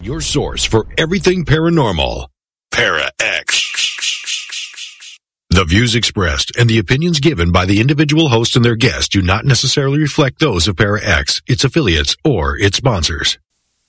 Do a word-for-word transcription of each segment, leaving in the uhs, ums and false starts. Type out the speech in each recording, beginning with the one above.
your source for everything paranormal. ParaX. The views expressed and the opinions given by the individual host and their guests do not necessarily reflect those of ParaX, its affiliates, or its sponsors.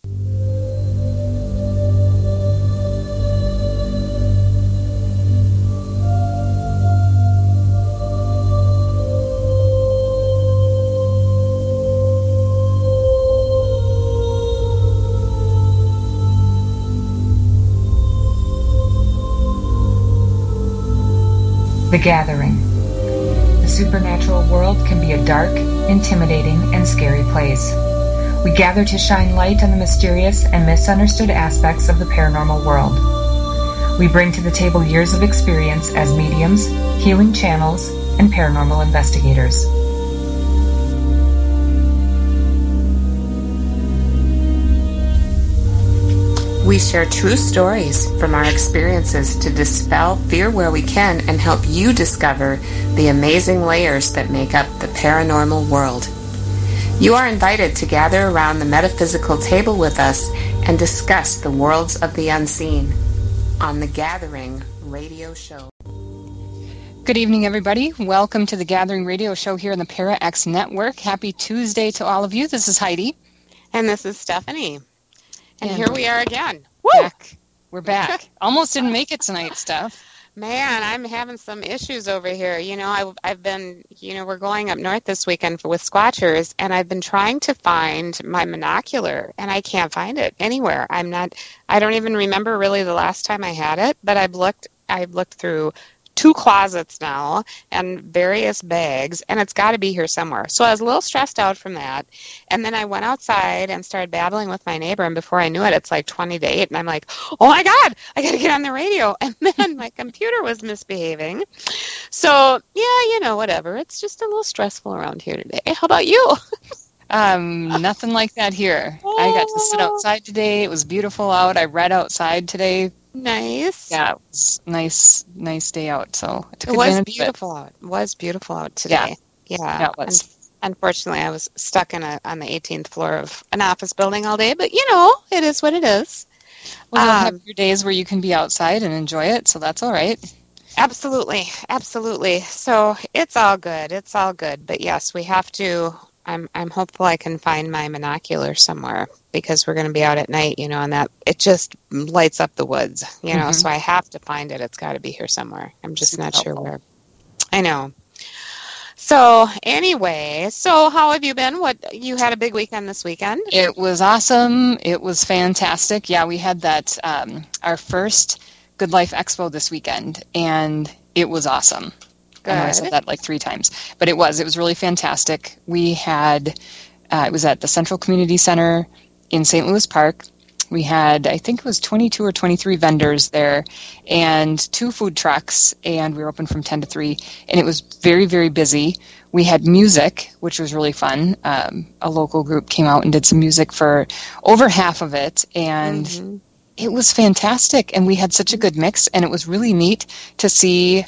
The Gathering. The supernatural world can be a dark, intimidating, and scary place. We gather to shine light on the mysterious and misunderstood aspects of the paranormal world. We bring to the table years of experience as mediums, healing channels, and paranormal investigators. We share true stories from our experiences to dispel fear where we can and help you discover the amazing layers that make up the paranormal world. You are invited to gather around the metaphysical table with us and discuss the worlds of the unseen on The Gathering Radio Show. Good evening, everybody. Welcome to The Gathering Radio Show here on the ParaX Network. Happy Tuesday to all of you. This is Heidi. And this is Stephanie. And, and here we are again. Woo! Back. We're back. Almost didn't make it tonight, Steph. Man, I'm having some issues over here. You know, I, I've been, you know, we're going up north this weekend for, with Squatchers, and I've been trying to find my monocular, and I can't find it anywhere. I'm not, I don't even remember really the last time I had it, but I've looked, I've looked through two closets now and various bags, and it's got to be here somewhere. So I was a little stressed out from that, and then I went outside and started babbling with my neighbor, and before I knew it, it's like twenty to eight, and I'm like, oh my God, I got to get on the radio, and then my computer was misbehaving. So, yeah, you know, whatever. It's just a little stressful around here today. How about you? Um, nothing like that here. Oh. I got to sit outside today. It was beautiful out. I read outside today. Nice. Yeah, it was nice, nice day out. So I took it was advantage beautiful of it. out. It was beautiful out today. Yeah, yeah. yeah it was. Un- unfortunately, I was stuck in a on the eighteenth floor of an office building all day. But you know, it is what it is. Well, um, have your days where you can be outside and enjoy it. So that's all right. Absolutely, absolutely. So it's all good. It's all good. But yes, we have to. I'm I'm hopeful I can find my monocular somewhere because we're going to be out at night, you know, and that it just lights up the woods, you know. Mm-hmm. So I have to find it. It's got to be here somewhere. I'm just Super not helpful. sure where. I know. So anyway, so how have you been? What you had a big weekend this weekend? It was awesome. It was fantastic. Yeah, we had that um, our first Good Life Expo this weekend, and it was awesome. Good. I know I said that like three times, but it was. It was really fantastic. We had, uh, it was at the Central Community Center in Saint Louis Park. We had, I think it was twenty-two or twenty-three vendors there and two food trucks, and we were open from ten to three, and it was very, very busy. We had music, which was really fun. Um, a local group came out and did some music for over half of it, and mm-hmm. it was fantastic, and we had such a good mix, and it was really neat to see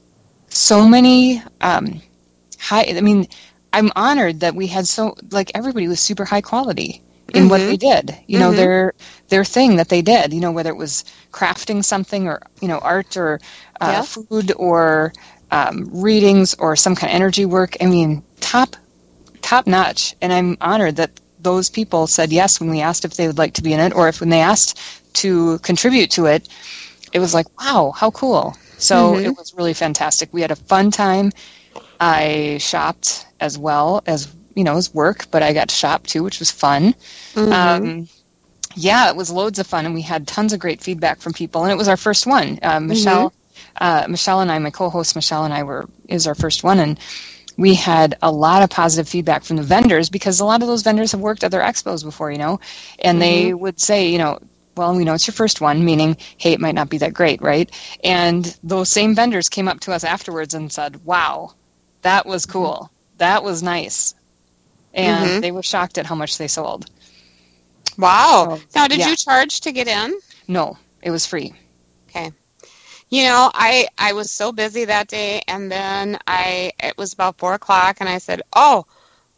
so many um, high, I mean, I'm honored that we had so, like, everybody was super high quality in mm-hmm. what they did, you know, mm-hmm. their their thing that they did, you know, whether it was crafting something or, you know, art or uh, yeah. food or um, readings or some kind of energy work. I mean, top, top notch. And I'm honored that those people said yes when we asked if they would like to be in it, or if when they asked to contribute to it, it was like, wow, how cool. So mm-hmm. it was really fantastic. We had a fun time. I shopped as well as, you know, as work, but I got to shop too, which was fun. Mm-hmm. Um, yeah, it was loads of fun, and we had tons of great feedback from people, and it was our first one. Uh, Michelle, mm-hmm. uh, Michelle and I, my co-host Michelle and I were, is our first one, and we had a lot of positive feedback from the vendors because a lot of those vendors have worked at their expos before, you know, and mm-hmm. they would say, you know, well, we know it's your first one, meaning, hey, it might not be that great, right? And those same vendors came up to us afterwards and said, wow, that was cool. Mm-hmm. That was nice. And mm-hmm. they were shocked at how much they sold. Wow. So, now, did yeah. you charge to get in? No, it was free. Okay. You know, I, I was so busy that day, and then I it was about four o'clock, and I said, oh,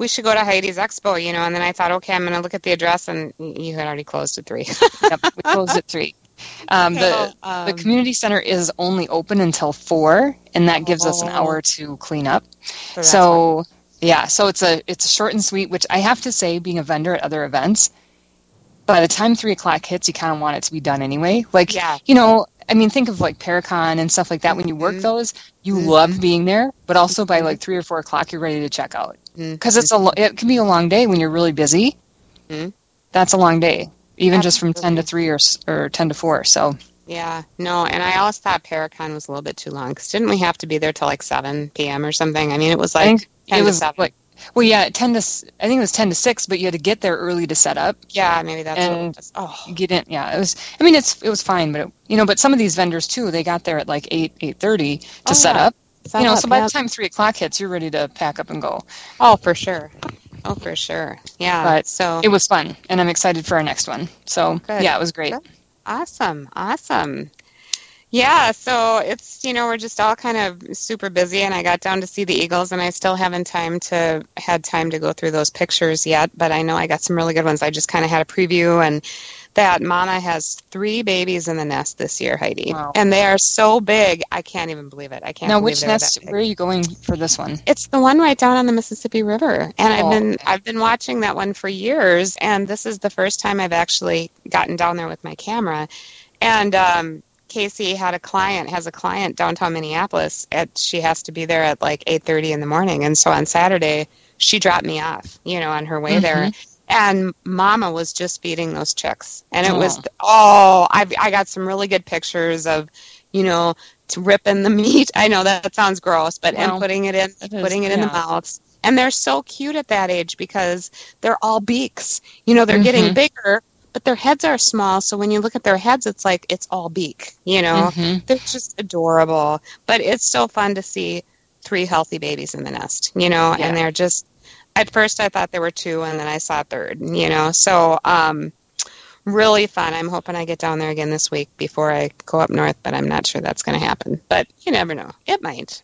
we should go to Heidi's Expo, you know, and then I thought, okay, I'm going to look at the address, and you had already closed at three. Yep, we closed at three. Um, the um, the community center is only open until four, and that gives us an hour to clean up. So, So yeah, so it's a it's a short and sweet. Which I have to say, being a vendor at other events, by the time three o'clock hits, you kind of want it to be done anyway. Like Yeah. you know, I mean, think of like Paracon and stuff like that. When you work Mhm. those, you Mhm. love being there, but also by like three or four o'clock, you're ready to check out Mhm. because it's a lo- it can be a long day when you're really busy. Mhm. That's a long day, even just from ten to Absolutely. three or s- or ten to four. So. Yeah, no, and I always thought Paracon was a little bit too long, because didn't we have to be there till like seven p.m. or something? I mean, it was I like think ten it to was seven. like, well, yeah, ten to. s- I think it was ten to six, but you had to get there early to set up. Yeah, maybe that's what it And was. Oh, get in. Yeah, it was. I mean, it's it was fine, but it, you know, but some of these vendors too, they got there at like eight eight thirty to Oh, set yeah. up. set You know, up, so by yeah. the time three o'clock hits, you're ready to pack up and go. Oh, for sure. Oh, for sure. Yeah. But so It was fun, and I'm excited for our next one. So Good. yeah, it was great. Good. awesome, awesome. Yeah, so it's, you know, we're just all kind of super busy, and I got down to see the Eagles, and I still haven't time to had time to go through those pictures yet, but I know I got some really good ones. I just kind of had a preview, and that mama has three babies in the nest this year, Heidi. Wow. And they are so big, I can't even believe it. I can't Now, believe which they were nest? that big. Where are you going for this one? It's the one right down on the Mississippi River, and I've Oh, been okay. I've been watching that one for years, and this is the first time I've actually gotten down there with my camera. And um, Casey had a client, has a client downtown Minneapolis. At she has to be there at like eight thirty in the morning, and so on Saturday she dropped me off, you know, on her way Mhm. there. And Mama was just feeding those chicks, and it Oh. was oh, I I got some really good pictures of, you know, to ripping the meat. I know that sounds gross, but Well, and putting it in, it is, putting it in the yeah. mouths. And they're so cute at that age because they're all beaks. You know, they're getting Mhm. bigger, but their heads are small. So when you look at their heads, it's like it's all beak. You know, Mhm. they're just adorable. But it's so fun to see three healthy babies in the nest. You know, Yeah. and they're just. At first, I thought there were two, and then I saw a third. You know, so um, really fun. I'm hoping I get down there again this week before I go up north, but I'm not sure that's going to happen. But you never know; it might.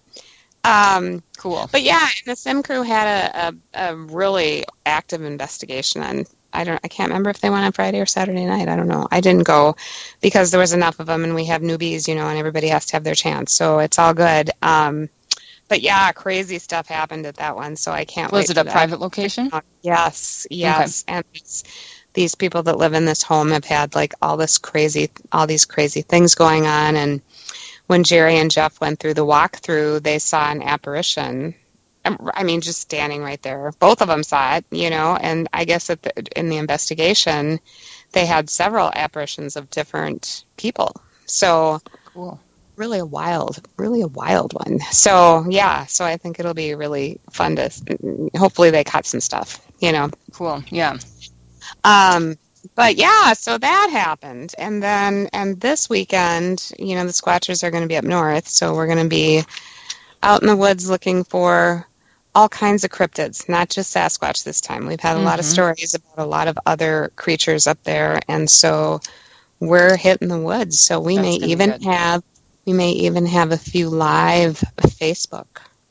Um, Cool. but yeah, and the sim crew had a, a, a really active investigation on. I don't. I can't remember if they went on Friday or Saturday night. I don't know. I didn't go because there was enough of them, and we have newbies, you know, and everybody has to have their chance. So it's all good. Um, but yeah, crazy stuff happened at that one. So I can't wait. Was it for a that. private location? Yes, yes. And it's, these people that live in this home have had like all this crazy, all these crazy things going on. And when Jerry and Jeff went through the walkthrough, they saw an apparition. Um, I mean, just standing right there. Both of them saw it, you know. And I guess at the, in the investigation, they had several apparitions of different people. So Cool. really a wild, really a wild one. So yeah, so I think it'll be really fun to. Hopefully, they caught some stuff, you know. Cool. Yeah. Um, but yeah, so that happened, and then and this weekend, you know, the Squatchers are going to be up north, so we're going to be out in the woods looking for all kinds of cryptids, not just Sasquatch this time. We've had a lot of Mhm. stories about a lot of other creatures up there, and so we're hitting the woods. So we That's may gonna be even good. have we may even have a few live Facebook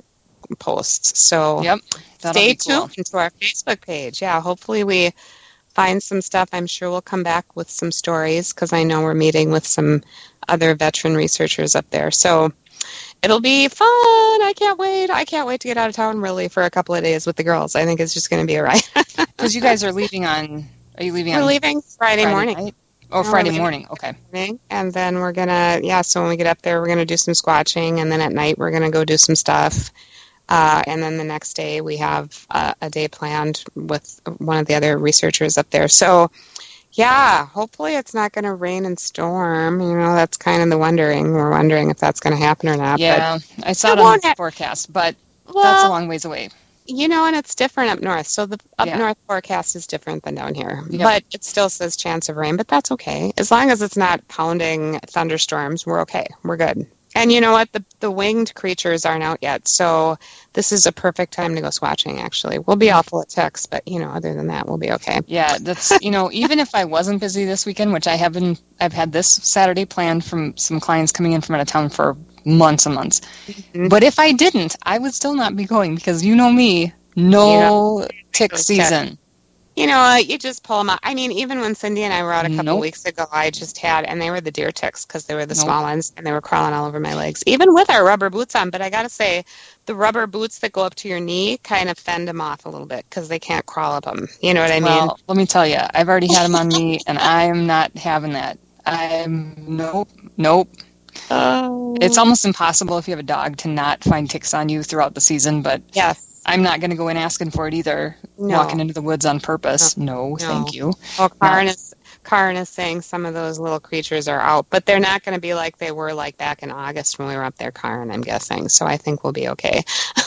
posts. So Yep. That'll stay be cool. tuned to our Facebook page. Yeah, hopefully we find some stuff. I'm sure we'll come back with some stories because I know we're meeting with some other veteran researchers up there. So it'll be fun. I can't wait. I can't wait to get out of town really for a couple of days with the girls. I think it's just going to be a ride. Because you guys are leaving on. Are you leaving We're on leaving Friday, Friday morning. night? Oh, No, Friday we're leaving morning. Okay. morning, and then we're gonna yeah so when we get up there we're gonna do some squatching, and then at night we're gonna go do some stuff, uh, and then the next day we have uh, a day planned with one of the other researchers up there. So yeah, hopefully it's not gonna rain and storm. You know, that's kind of the wondering we're wondering if that's gonna happen or not. Yeah, I saw it it on won't the ha- forecast, but but, that's a well, long ways away. you know, and it's different up north. So the up Yeah. north forecast is different than down here. Yep. But it still says chance of rain, but that's okay. As long as it's not pounding thunderstorms, we're okay. We're good. And you know what? The the winged creatures aren't out yet. So this is a perfect time to go swatching, actually. We'll be awful at ticks, but, you know, other than that, we'll be okay. Yeah, that's, you know, even if I wasn't busy this weekend, which I have been, I've had this Saturday planned from some clients coming in from out of town for months and months. Mhm. But if I didn't, I would still not be going because you know me, No you know, tick season. You know, you just pull them out. I mean, even when Cindy and I were out a couple Nope. weeks ago, I just had, and they were the deer ticks because they were the Nope. small ones, and they were crawling all over my legs, even with our rubber boots on. But I got to say, the rubber boots that go up to your knee kind of fend them off a little bit because they can't crawl up them. You know what I mean? Well, let me tell you, I've already had them on me, and I'm not having that. I'm, nope, nope. Oh. It's almost impossible if you have a dog to not find ticks on you throughout the season, but Yes. I'm not going to go in asking for it either, No. walking into the woods on purpose. No, No. thank you. Well, Karin No. is, Karin is saying some of those little creatures are out, but they're not going to be like they were like back in August when we were up there, Karin, I'm guessing. So I think we'll be okay.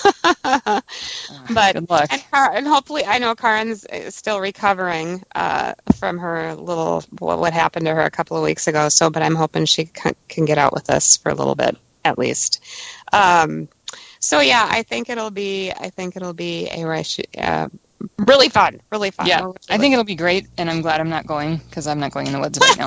But Good luck. And, Car- and hopefully, I know Karin's uh, still recovering uh, from her little what, what happened to her a couple of weeks ago. So, but I'm hoping she can, can get out with us for a little bit at least. Um, so yeah, I think it'll be. I think it'll be a rush. Uh, really fun. Really fun. Yeah, We're really I think it'll be great, and I'm glad I'm not going because I'm not going in the woods right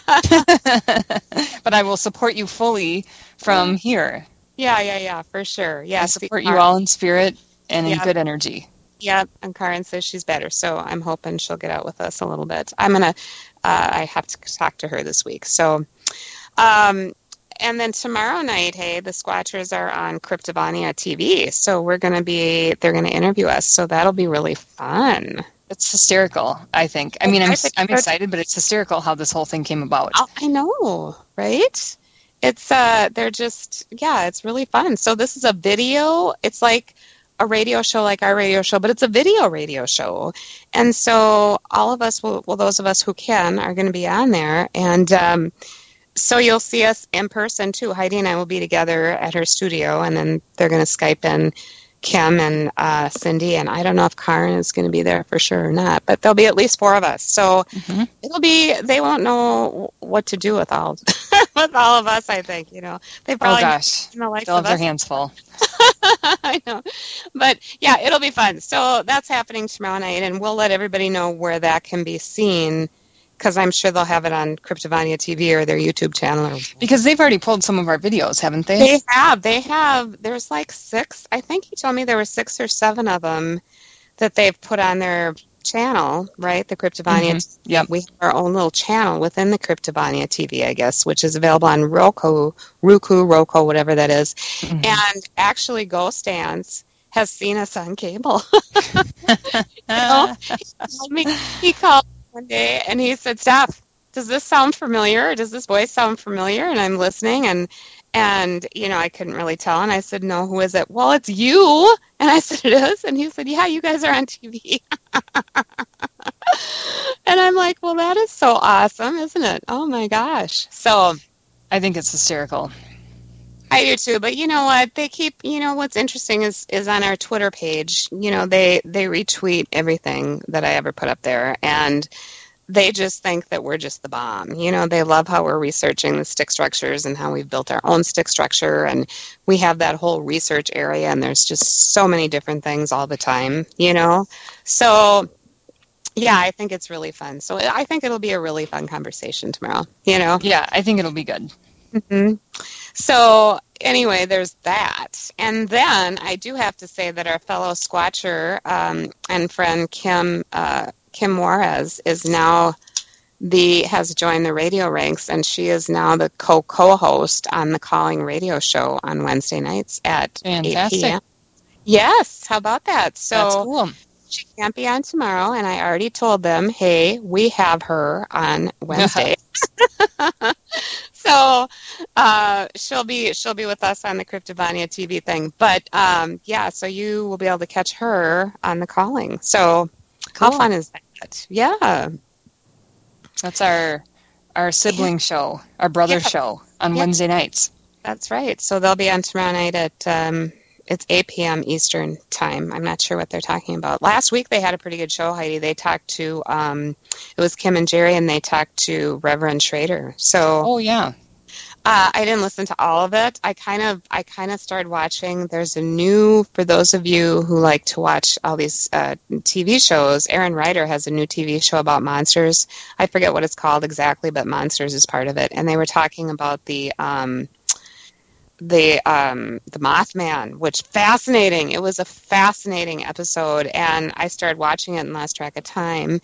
now. But I will support you fully from here. Yeah, yeah, yeah, for sure. Yeah, I support you all in spirit and in Yeah. good energy. Yeah, and Karin says she's better, so I'm hoping she'll get out with us a little bit. I'm gonna. Uh, I have to talk to her this week. So, um, and then tomorrow night, hey, the Squatchers are on Cryptovania T V, so we're gonna be. They're gonna interview us, so that'll be really fun. It's hysterical, I think. I mean, I'm I think I'm so. excited, but it's hysterical how this whole thing came about. Oh, I know, right? It's uh, they're just yeah, it's really fun. So this is a video. It's like a radio show, like our radio show, but it's a video radio show. And so all of us, will, well, those of us who can, are going to be on there. And um, so you'll see us in person too. Heidi and I will be together at her studio, and then they're going to Skype in Kim and uh, Cindy, and I don't know if Karin is going to be there for sure or not, but there'll be at least four of us. So Mm-hmm. it'll be, they won't know what to do with all with all of us, I think, you know. They Oh probably gosh, in the life they'll of have their us. hands full. I know. But yeah, it'll be fun. So that's happening tomorrow night, and we'll let everybody know where that can be seen, because I'm sure they'll have it on Cryptovania T V or their YouTube channel. Or Because they've already pulled some of our videos, haven't they? They have. They have. There's like six. I think he told me there were six or seven of them that they've put on their channel, right? The Cryptovania. Mhm. Yep. We have our own little channel within the Cryptovania T V, I guess, which is available on Roku, Roku, Roku, whatever that is. Mhm. And actually, Ghost Dance has seen us on cable. Uh, He called me. He called one day and he said, "Steph, does this sound familiar? Or does this voice sound familiar?" And I'm listening, and and you know, I couldn't really tell. And I said, "No, who is it?" "Well, it's you." And I said, "It is." And he said, "Yeah, you guys are on T V." And I'm like, "Well, that is so awesome, isn't it? Oh my gosh!" So I think it's hysterical. I do too, but you know what? They keep, you know, what's interesting is, is on our Twitter page, you know, they, they retweet everything that I ever put up there, and they just think that we're just the bomb. You know, they love how we're researching the stick structures and how we've built our own stick structure, and we have that whole research area, and there's just so many different things all the time, you know? So, yeah, I think it's really fun. So I think it'll be a really fun conversation tomorrow, you know? Yeah, I think it'll be good. Mm-hmm. So anyway, there's that. And then I do have to say that our fellow Squatcher um, and friend Kim uh, Kim Juarez is now the has joined the radio ranks, and she is now the co co-host on the Calling Radio Show on Wednesday nights at Fantastic. eight p.m. Yes, how about that? So That's cool. she can't be on tomorrow, and I already told them, hey, we have her on Wednesday. So uh, she'll be she'll be with us on the Cryptovania T V thing. But um, yeah, so you will be able to catch her on the Calling. So Cool. how fun is that? Yeah. That's our our sibling show, our brother Yeah. show on Yeah. Wednesday nights. That's right. So they'll be on tomorrow night at um, it's eight p.m. Eastern time. I'm not sure what they're talking about. Last week they had a pretty good show, Heidi. They talked to um, it was Kim and Jerry, and they talked to Reverend Schrader. So Oh yeah. uh, I didn't listen to all of it. I kind of I kind of started watching. There's a new, for those of you who like to watch all these uh, T V shows, Aaron Ryder has a new T V show about monsters. I forget what it's called exactly, but monsters is part of it. And they were talking about the um, the um, the Mothman, which fascinating. It was a fascinating episode, and I started watching it and lost track of time.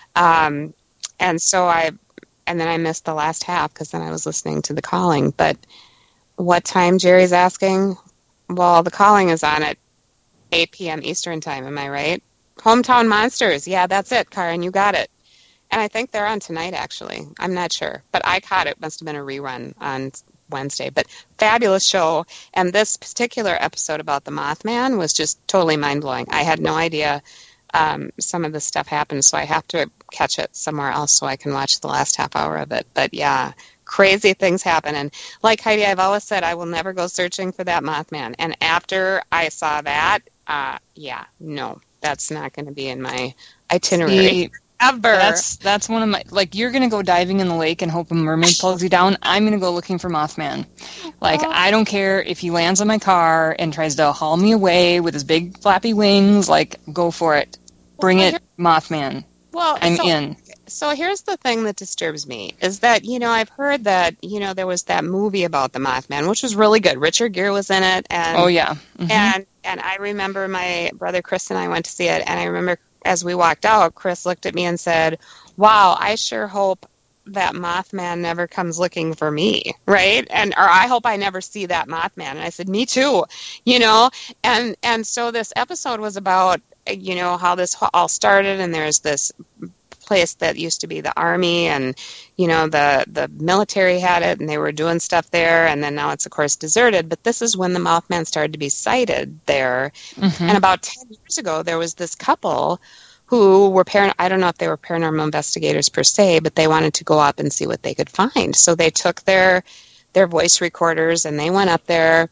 Um, and so I, and then I missed the last half because then I was listening to The Calling. But what time, Jerry's asking? Well, The Calling is on at eight p.m. Eastern time. Am I right? Hometown Monsters. Yeah, that's it, Karen. You got it. And I think they're on tonight, actually. I'm not sure. But I caught it. Must have been a rerun on Wednesday. But fabulous show. And this particular episode about the Mothman was just totally mind-blowing. I had no idea um, some of this stuff happened, so I have to catch it somewhere else so I can watch the last half hour of it. But, yeah, crazy things happen. And like Heidi, I've always said, I will never go searching for that Mothman. And after I saw that, uh, yeah, no, that's not going to be in my itinerary. See, Ever. That's that's one of my, like, you're going to go diving in the lake and hope a mermaid pulls you down. I'm going to go looking for Mothman. Like, oh. I don't care if he lands on my car and tries to haul me away with his big flappy wings. Like, go for it. Bring well, it, Mothman. Well, I'm so, in. So here's the thing that disturbs me, is that, you know, I've heard that, you know, there was that movie about the Mothman, which was really good. Richard Gere was in it. And, oh, yeah. Mm-hmm. And, and I remember my brother Chris and I went to see it, and I remember as we walked out, Chris looked at me and said, wow, I sure hope that Mothman never comes looking for me, right? And or I hope I never see that Mothman. And I said, me too, you know? And and so this episode was about, you know, how this all started, and there's this place that used to be the army, and, you know, the, the military had it, and they were doing stuff there, and then now it's, of course, deserted. But this is when the Mothman started to be sighted there. Mm-hmm. And about ten years ago, there was this couple who were, paran- I don't know if they were paranormal investigators per se, but they wanted to go up and see what they could find. So they took their their voice recorders, and they went up there,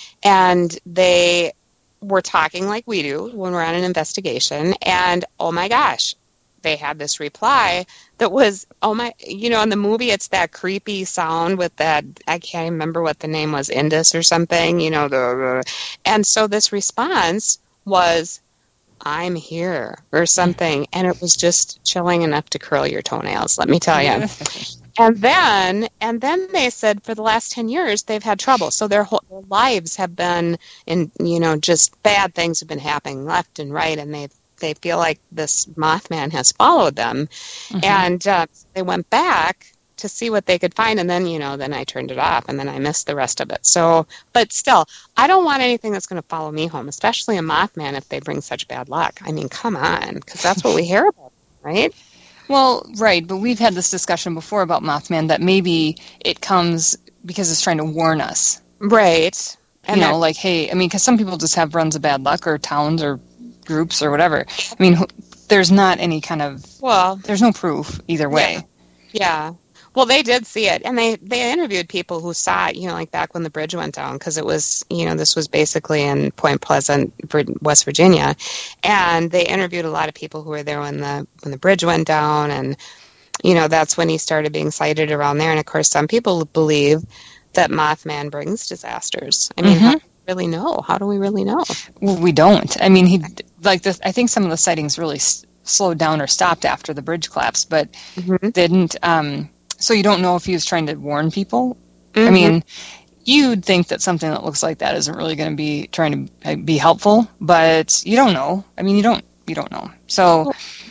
and they were talking like we do when we're on an investigation, and oh my gosh, they had this reply that was, oh my, you know, in the movie, it's that creepy sound with that, I can't remember what the name was, Indus or something, you know, the, and so this response was, I'm here, or something, and it was just chilling enough to curl your toenails, let me tell you. And then, and then they said for the last ten years, they've had trouble. So their whole their lives have been in, you know, just bad things have been happening left and right, and they've they feel like this Mothman has followed them. Mm-hmm. And uh, they went back to see what they could find, and then, you know, then I turned it off, and then I missed the rest of it. So, but still, I don't want anything that's going to follow me home, especially a Mothman if they bring such bad luck. I mean, come on, because that's what we hear about, right? Well, right, but we've had this discussion before about Mothman, that maybe it comes because it's trying to warn us. Right. And you know, that, like, hey, I mean, because some people just have runs of bad luck, or towns, or groups, or whatever. I mean, there's not any kind of, well, there's no proof either way. Yeah. yeah. Well, they did see it, and they, they interviewed people who saw it, you know, like back when the bridge went down, because it was, you know, this was basically in Point Pleasant, West Virginia, and they interviewed a lot of people who were there when the when the bridge went down, and, you know, that's when he started being sighted around there. And of course, some people believe that Mothman brings disasters. I mean, mm-hmm. how do we really know? How do we really know? Well, we don't. I mean, he like this. I think some of the sightings really s- slowed down or stopped after the bridge collapsed, but mm-hmm. didn't. Um, So you don't know if he was trying to warn people? Mm-hmm. I mean, you'd think that something that looks like that isn't really going to be trying to be helpful, but you don't know. I mean, you don't you don't know. So,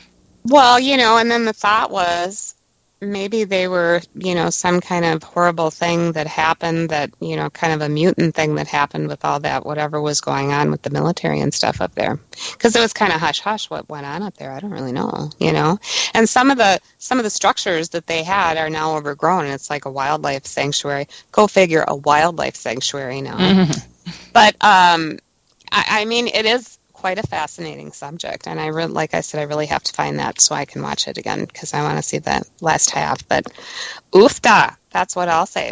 well, you know, and then the thought was maybe they were, you know, some kind of horrible thing that happened, that, you know, kind of a mutant thing that happened with all that, whatever was going on with the military and stuff up there. Because it was kind of hush-hush what went on up there. I don't really know, you know. And some of the some of the structures that they had are now overgrown, and it's like a wildlife sanctuary. Go figure, a wildlife sanctuary now. Mm-hmm. But, um, I, I mean, it is quite a fascinating subject, and I re- like I said, I really have to find that so I can watch it again, because I want to see the last half. But oofda, that's what I'll say.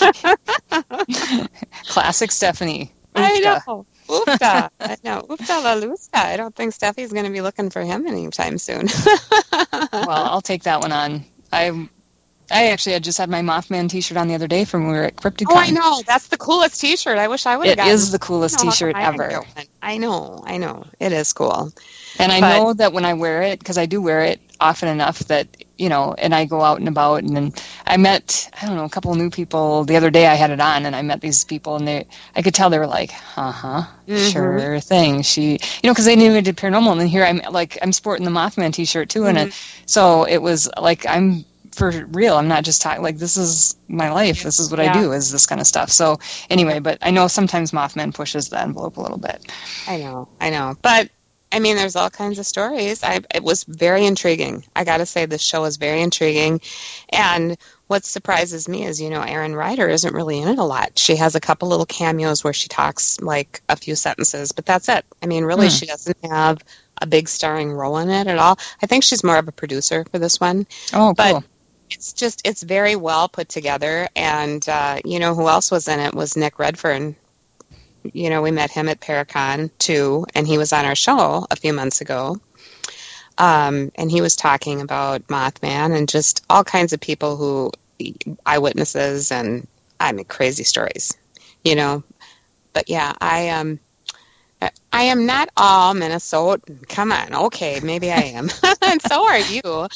Classic Stephanie. Oofda. I know. Oofda. I know. Oofda la lusta. I don't think Steffi's going to be looking for him anytime soon. Well, I'll take that one on. I I actually had just had my Mothman t-shirt on the other day from when we were at CryptidCon. Oh, I know. That's the coolest t-shirt. I wish I would have It gotten is the coolest t-shirt ever. I know. I know. It is cool. And I but, know that when I wear it, because I do wear it often enough that you know, and I go out and about, and then I met, I don't know, a couple of new people the other day. I had it on, and I met these people, and they, I could tell they were like, uh-huh, mm-hmm. sure thing. She, you know, because they knew I did paranormal, and then here I'm like, I'm sporting the Mothman t-shirt too, mm-hmm. and it, so it was like, I'm for real. I'm not just talking, like, this is my life. This is what yeah. I do, is this kind of stuff. So anyway, but I know sometimes Mothman pushes the envelope a little bit. I know, I know, but I mean, there's all kinds of stories. I, it was very intriguing. I got to say, this show is very intriguing. And what surprises me is, you know, Erin Ryder isn't really in it a lot. She has a couple little cameos where she talks like a few sentences, but that's it. I mean, really, hmm. she doesn't have a big starring role in it at all. I think she's more of a producer for this one. Oh, but cool. It's just, it's very well put together. And, uh, you know, who else was in it was Nick Redfern. You know, we met him at Paracon too, and he was on our show a few months ago. Um, and he was talking about Mothman and just all kinds of people who, eyewitnesses, and I mean, crazy stories, you know. But yeah, I um, I am not all Minnesotan. Come on, okay, maybe I am, and so are you.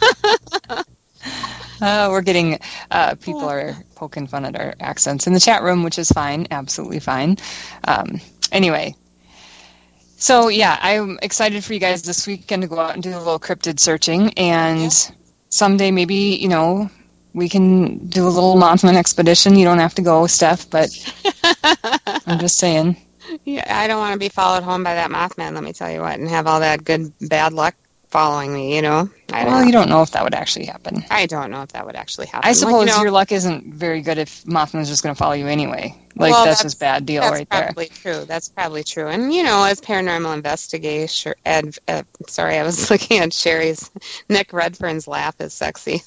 Uh, we're getting, uh, people are poking fun at our accents in the chat room, which is fine, absolutely fine. Um, anyway, so yeah, I'm excited for you guys this weekend to go out and do a little cryptid searching, and yeah. someday maybe, you know, we can do a little Mothman expedition. You don't have to go, Steph, but I'm just saying. Yeah, I don't want to be followed home by that Mothman, let me tell you what, and have all that good, bad luck following me, you know. I don't well, know. You don't know if that would actually happen. I don't know if that would actually happen. I suppose like, you know, your luck isn't very good if Mothman's just going to follow you anyway. Like, well, that's, that's just bad deal right there. That's probably true. That's probably true. And, you know, as paranormal investigator, Ed, uh, sorry, I was looking at Sherry's, Nick Redfern's laugh is sexy.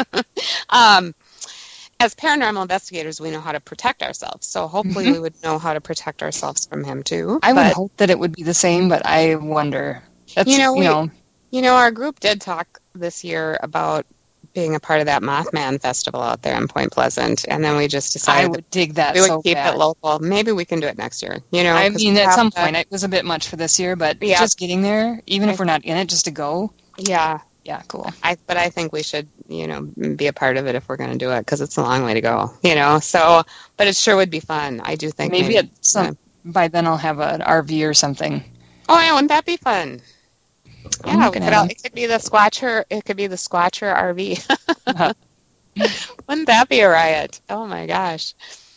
um, as paranormal investigators, we know how to protect ourselves. So hopefully mm-hmm. we would know how to protect ourselves from him, too. I but, would hope that it would be the same, but I wonder. That's, you know, you we, know You know, our group did talk this year about being a part of that Mothman festival out there in Point Pleasant, and then we just decided I would dig that we would so keep bad. it local. Maybe we can do it next year. You know, I mean, at some point, that. It was a bit much for this year, but yeah. just getting there, even if we're not in it, just to go. Yeah, yeah, cool. I but I think we should, you know, be a part of it if we're going to do it, because it's a long way to go. You know, so but it sure would be fun. I do think maybe, maybe at some, yeah. by then I'll have an R V or something. Oh, yeah, wouldn't that be fun? Yeah, it could, all, it could be the Squatcher. It could be the Squatcher R V. uh-huh. Wouldn't that be a riot? Oh my gosh.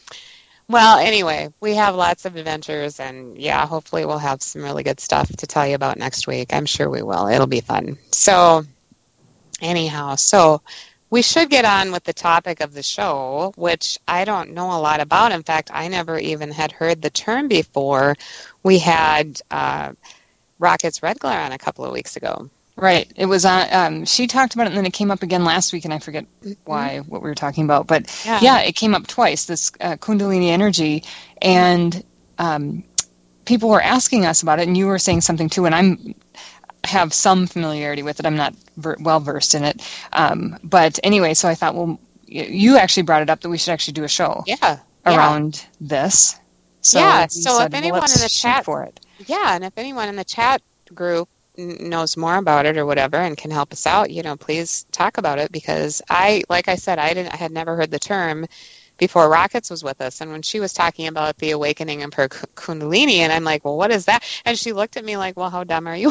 Well, anyway, we have lots of adventures, and yeah, hopefully we'll have some really good stuff to tell you about next week. I'm sure we will. It'll be fun. So, anyhow, so we should get on with the topic of the show, which I don't know a lot about. In fact, I never even had heard the term before. We had uh, Rocket's Red Glare on a couple of weeks ago. Right. It was on, um, she talked about it, and then it came up again last week, and I forget why, what we were talking about. But yeah, yeah it came up twice, this uh, Kundalini energy, and um, people were asking us about it, and you were saying something too, and I'm have some familiarity with it. I'm not ver- well versed in it. Um, but anyway, so I thought, well, you actually brought it up that we should actually do a show yeah, around yeah. this. So yeah, so said, if anyone well, in the chat for it. Yeah, and if anyone in the chat group knows more about it or whatever and can help us out, you know, please talk about it, because I, like I said, I didn't, I had never heard the term before Rockets was with us, and when she was talking about the awakening of her Kundalini, and I'm like, well, what is that? And she looked at me like, well, how dumb are you?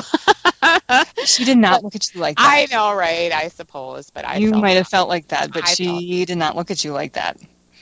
She did not look at you like that. I know, right? I suppose, but I you felt might have that. felt like that, but I she felt. did not look at you like that.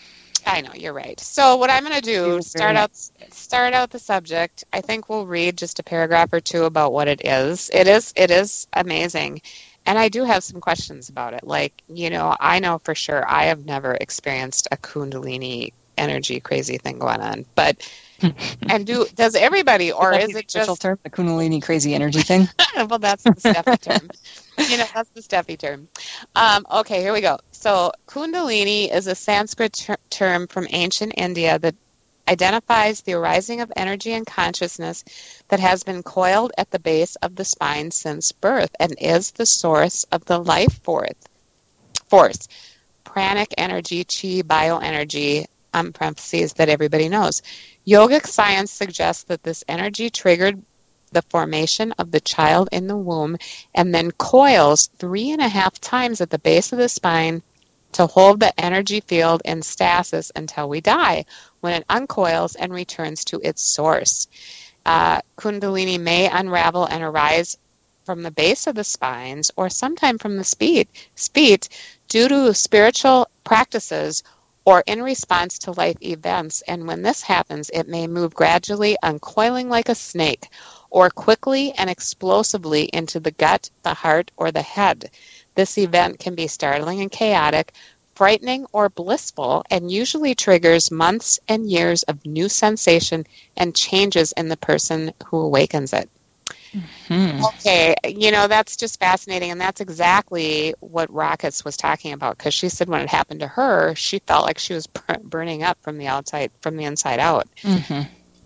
I know, you're right. So what I'm going to do, start out start out the subject. I think we'll read just a paragraph or two about what it is. It is it is amazing. And I do have some questions about it. Like, you know, I know for sure I have never experienced a Kundalini energy crazy thing going on. But and do does everybody, or is, is it just term, the Kundalini crazy energy thing? Well, that's the Steffi term. You know, that's the Steffi term. Um, okay, here we go. So, Kundalini is a Sanskrit ter- term from ancient India that identifies the arising of energy and consciousness that has been coiled at the base of the spine since birth and is the source of the life force. Force, pranic energy, chi, bioenergy, um, parentheses, that everybody knows. Yogic science suggests that this energy triggered the formation of the child in the womb and then coils three and a half times at the base of the spine to hold the energy field in stasis until we die, when it uncoils and returns to its source. Uh, Kundalini may unravel and arise from the base of the spines or sometime from the speed, feet due to spiritual practices or in response to life events. And when this happens, it may move gradually, uncoiling like a snake, or quickly and explosively into the gut, the heart, or the head. This event can be startling and chaotic, frightening or blissful, and usually triggers months and years of new sensation and changes in the person who awakens it. Mm-hmm. Okay, you know, that's just fascinating, and that's exactly what Rockets was talking about, because she said when it happened to her, she felt like she was burning up from the outside, from the inside out. Mm-hmm.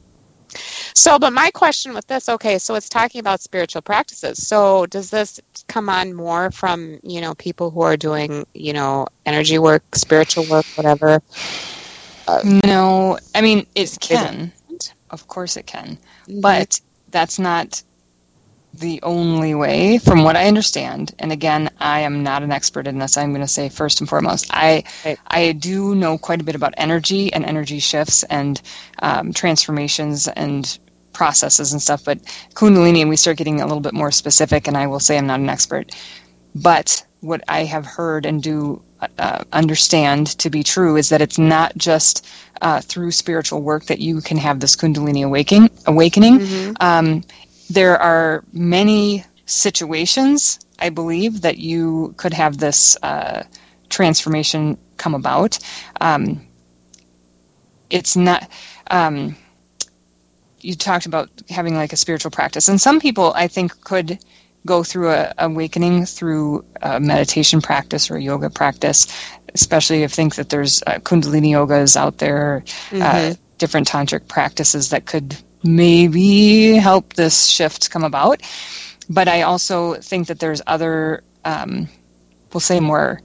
So, but my question with this, okay, so it's talking about spiritual practices. So does this come on more from, you know, people who are doing, you know, energy work, spiritual work, whatever? Uh, no, I mean, it can. It? Of course it can. Mm-hmm. But that's not the only way, from what I understand. And again, I am not an expert in this. I'm going to say first and foremost, I right. I do know quite a bit about energy and energy shifts and um, transformations and processes and stuff. But Kundalini, and we start getting a little bit more specific, and I will say I'm not an expert. But what I have heard and do uh, understand to be true is that it's not just uh, through spiritual work that you can have this Kundalini awakening. awakening. Mm-hmm. Um, There are many situations, I believe, that you could have this uh, transformation come about. Um, it's not, um, you talked about having like a spiritual practice. And some people, I think, could go through a awakening through a meditation practice or a yoga practice, especially if you think that there's uh, Kundalini yogas out there, mm-hmm. uh, different tantric practices that could maybe help this shift come about. But I also think that there's other, um, we'll say more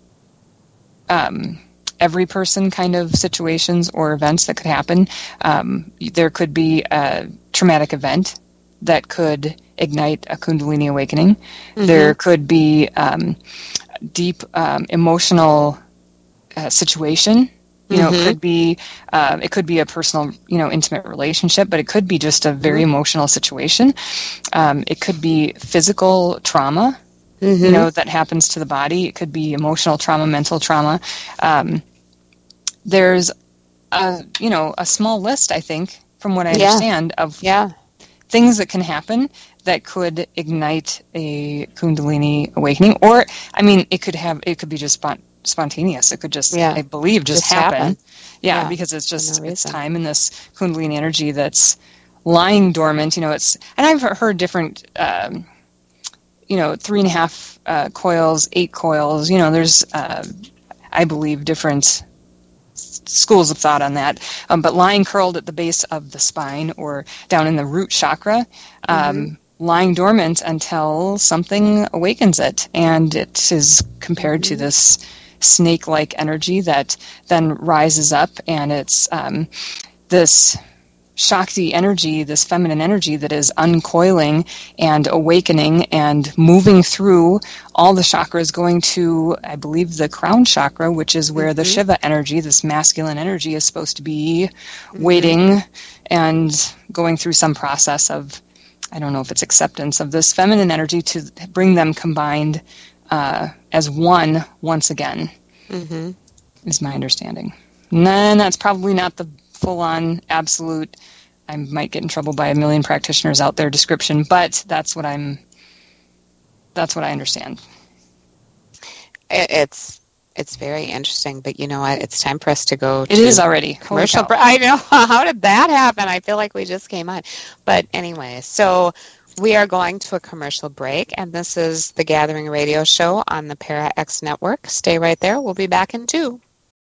um, every person kind of situations or events that could happen. Um, there could be a traumatic event that could ignite a Kundalini awakening. Mm-hmm. There could be um, deep um, emotional uh, situation. You know, mm-hmm. it could be uh, it could be a personal, you know, intimate relationship, but it could be just a very mm-hmm. emotional situation. Um, it could be physical trauma, mm-hmm. you know, that happens to the body. It could be emotional trauma, mental trauma. Um, there's a, you know, a small list, I think, from what I yeah. understand, of yeah. things that can happen that could ignite a Kundalini awakening. Or, I mean, it could have, it could be just spont- spontaneous. It could just, yeah. I believe, just, just happen. happen. Yeah, yeah, because it's just, no it's time in this Kundalini energy that's lying dormant. You know, it's, and I've heard different, um, you know, three and a half uh, coils, eight coils. You know, there's, uh, I believe, different schools of thought on that. Um, but lying curled at the base of the spine or down in the root chakra, um, mm-hmm. lying dormant until something awakens it. And it is compared mm-hmm. to this snake-like energy that then rises up, and it's um, this Shakti energy, this feminine energy that is uncoiling and awakening and moving through all the chakras, going to, I believe, the crown chakra, which is where mm-hmm. the Shiva energy, this masculine energy, is supposed to be mm-hmm. waiting and going through some process of, I don't know if it's acceptance of this feminine energy to bring them combined uh, as one once again, mm-hmm. is my understanding. And then that's probably not the full-on, absolute, I might get in trouble by a million practitioners out there description, but that's what I'm, that's what I understand. It's it's very interesting, but you know what? It's time for us to go to It is already. Commercial. Br- I know. How did that happen? I feel like we just came on. But anyway, so we are going to a commercial break, and this is the Gathering Radio Show on the Para X Network. Stay right there. We'll be back in two.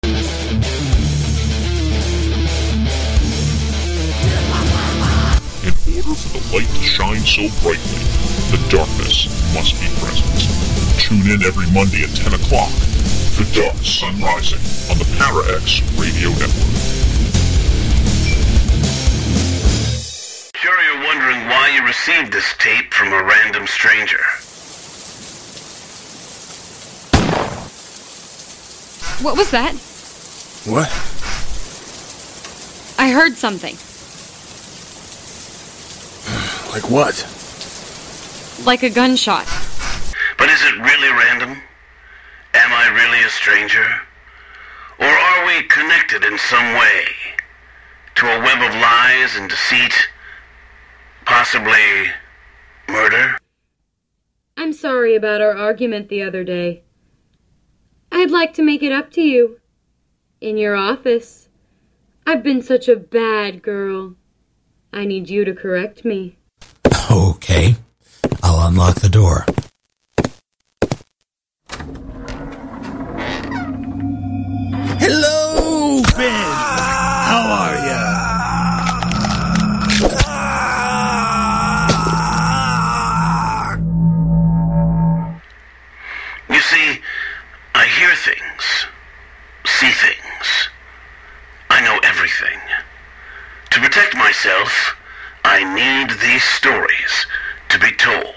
In order for the light to shine so brightly, the darkness must be present. Tune in every Monday at ten o'clock for Dark Sun Rising on the Para X Radio Network. Sure, you're wondering why you received this tape from a random stranger. What was that? What? I heard something. Like what? Like a gunshot. But is it really random? Am I really a stranger? Or are we connected in some way to a web of lies and deceit? Possibly murder? I'm sorry about our argument the other day. I'd like to make it up to you. In your office. I've been such a bad girl. I need you to correct me. Okay. I'll unlock the door. Hello, Ben! How are ya? You see, I hear things, see things. I know everything. To protect myself, I need these stories to be told.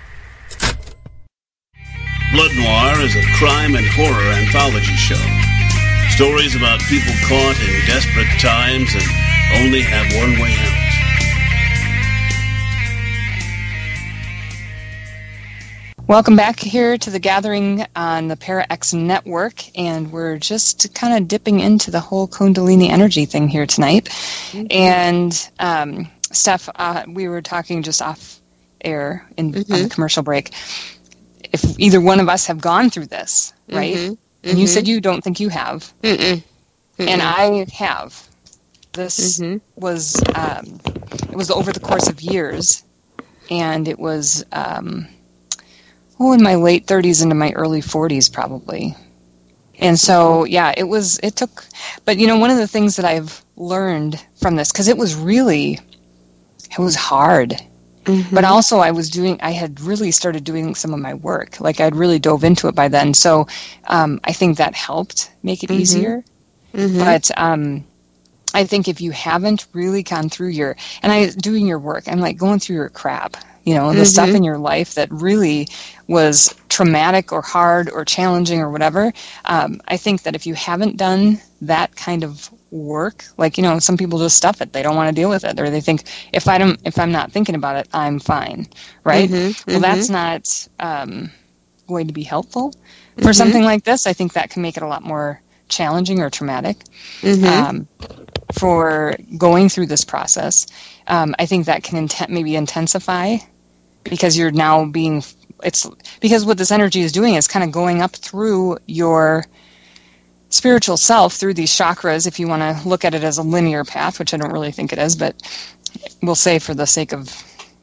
Blood Noir is a crime and horror anthology show. Stories about people caught in desperate times and only have one way out. Welcome back here to the gathering on the Para-X Network, and we're just kind of dipping into the whole Kundalini energy thing here tonight. Mm-hmm. And um, Steph, uh, we were talking just off air in mm-hmm. on the commercial break. If either one of us have gone through this, right? Mm-hmm. And mm-hmm. you said you don't think you have, Mm-mm. Mm-mm. and I have. This mm-hmm. was um, it was over the course of years, and it was. Um, Oh, in my late thirties into my early forties, probably. And so, yeah, it was, it took, but you know, one of the things that I've learned from this, because it was really, it was hard. Mm-hmm. But also I was doing, I had really started doing some of my work. Like I'd really dove into it by then. So um, I think that helped make it mm-hmm. easier. Mm-hmm. But um, I think if you haven't really gone through your, and I doing your work, I'm like going through your crap. You know, the mm-hmm. stuff in your life that really was traumatic or hard or challenging or whatever. Um, I think that if you haven't done that kind of work, like, you know, some people just stuff it. They don't want to deal with it. Or they think, if, I don't, if I'm not thinking about it, I'm fine. Right? Mm-hmm. Well, mm-hmm. that's not um, going to be helpful. For mm-hmm. something like this, I think that can make it a lot more challenging or traumatic. Mm-hmm. Um, for going through this process, um, I think that can int- maybe intensify because you're now being, it's because what this energy is doing is kind of going up through your spiritual self through these chakras, if you want to look at it as a linear path, which I don't really think it is, but we'll say for the sake of,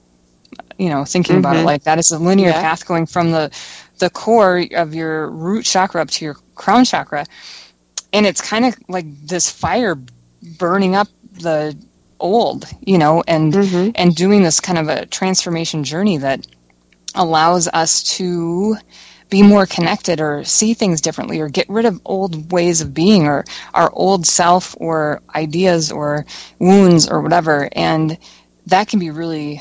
you know, thinking mm-hmm. about it like that, it's a linear yeah. path going from the, the core of your root chakra up to your crown chakra. And it's kind of like this fire burning up the old, you know, and mm-hmm. and doing this kind of a transformation journey that allows us to be more connected or see things differently or get rid of old ways of being or our old self or ideas or wounds or whatever. And that can be really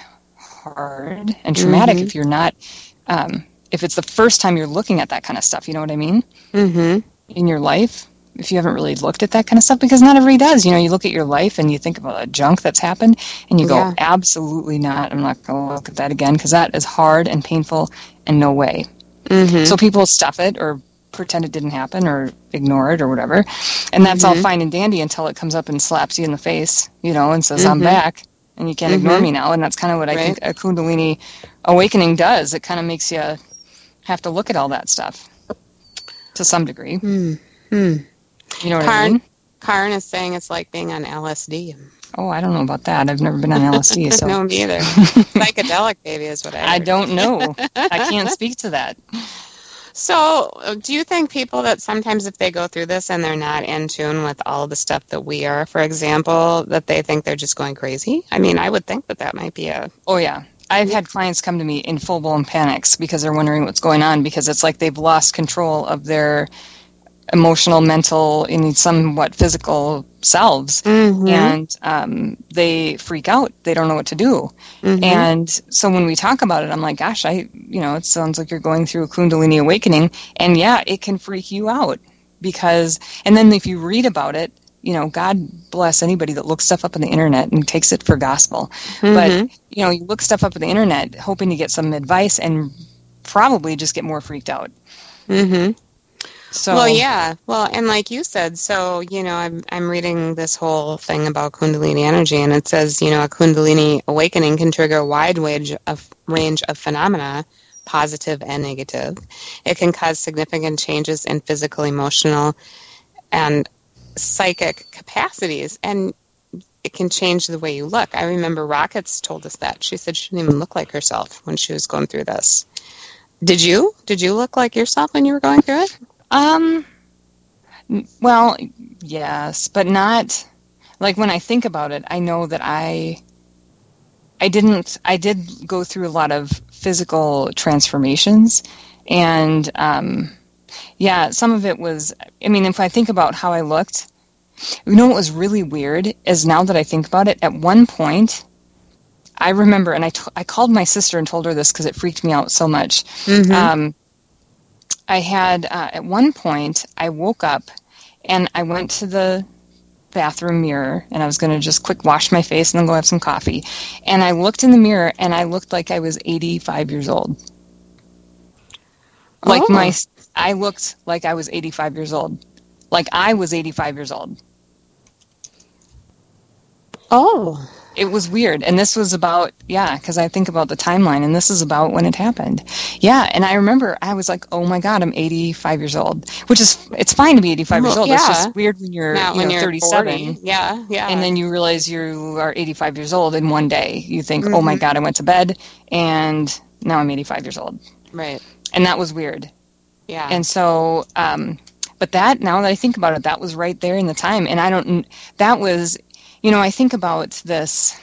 hard and traumatic mm-hmm. if you're not, um, if it's the first time you're looking at that kind of stuff, you know what I mean? Mm-hmm. In your life. If you haven't really looked at that kind of stuff, because not everybody does. You know, you look at your life and you think about the junk that's happened, and you go, yeah. absolutely not. I'm not going to look at that again, because that is hard and painful and no way. Mm-hmm. So people stuff it or pretend it didn't happen or ignore it or whatever. And that's mm-hmm. all fine and dandy until it comes up and slaps you in the face, you know, and says, mm-hmm. I'm back, and you can't mm-hmm. ignore me now. And that's kind of what right. I think a Kundalini awakening does. It kind of makes you have to look at all that stuff to some degree. Mm-hmm. You know what Karn, I mean? Karn is saying it's like being on L S D. Oh, I don't know about that. I've never been on L S D. So. No, me either. Psychedelic, baby, is what I heard. I don't know. I can't speak to that. So, do you think people that sometimes if they go through this and they're not in tune with all the stuff that we are, for example, that they think they're just going crazy? I mean, I would think that that might be a... Oh, yeah. I've had clients come to me in full-blown panics because they're wondering what's going on, because it's like they've lost control of their... emotional, mental, and somewhat physical selves, Mm-hmm. and um, they freak out. They don't know what to do. Mm-hmm. And so when we talk about it, I'm like, gosh, I, you know, it sounds like you're going through a Kundalini awakening, and yeah, it can freak you out because, and then if you read about it, you know, God bless anybody that looks stuff up on the internet and takes it for gospel. Mm-hmm. But, you know, you look stuff up on the internet hoping to get some advice and probably just get more freaked out. Mm-hmm. So, well, yeah. Well, and like you said, so, you know, I'm I'm reading this whole thing about Kundalini energy, and it says, you know, a Kundalini awakening can trigger a wide range of, range of phenomena, positive and negative. It can cause significant changes in physical, emotional, and psychic capacities, and it can change the way you look. I remember Rockets told us that. She said she didn't even look like herself when she was going through this. Did you? Did you look like yourself when you were going through it? Um, well, yes, but not, like when I think about it, I know that I, I didn't, I did go through a lot of physical transformations, and, um, yeah, some of it was, I mean, if I think about how I looked, you know what was really weird is now that I think about it, at one point, I remember, and I, t- I called my sister and told her this because it freaked me out so much. Mm-hmm. Um, I had, uh, at one point, I woke up and I went to the bathroom mirror and I was going to just quick wash my face and then go have some coffee. And I looked in the mirror and I looked like I was eighty-five years old. Like Oh. my, I looked like I was eighty-five years old. Like I was eighty-five years old. Oh. It was weird. And this was about, yeah, because I think about the timeline, and this is about when it happened. Yeah, and I remember I was like, oh my God, I'm eighty-five years old. Which is, it's fine to be eighty-five years Well, old. It's yeah. just weird when you're, Not you when know, you're thirty-seven. forty. Yeah, yeah. And then you realize you are eighty-five years old in one day. You think, Mm-hmm. oh my God, I went to bed, and now I'm eighty-five years old. Right. And that was weird. Yeah. And so, um, but that, now that I think about it, that was right there in the time. And I don't, that was, you know, I think about this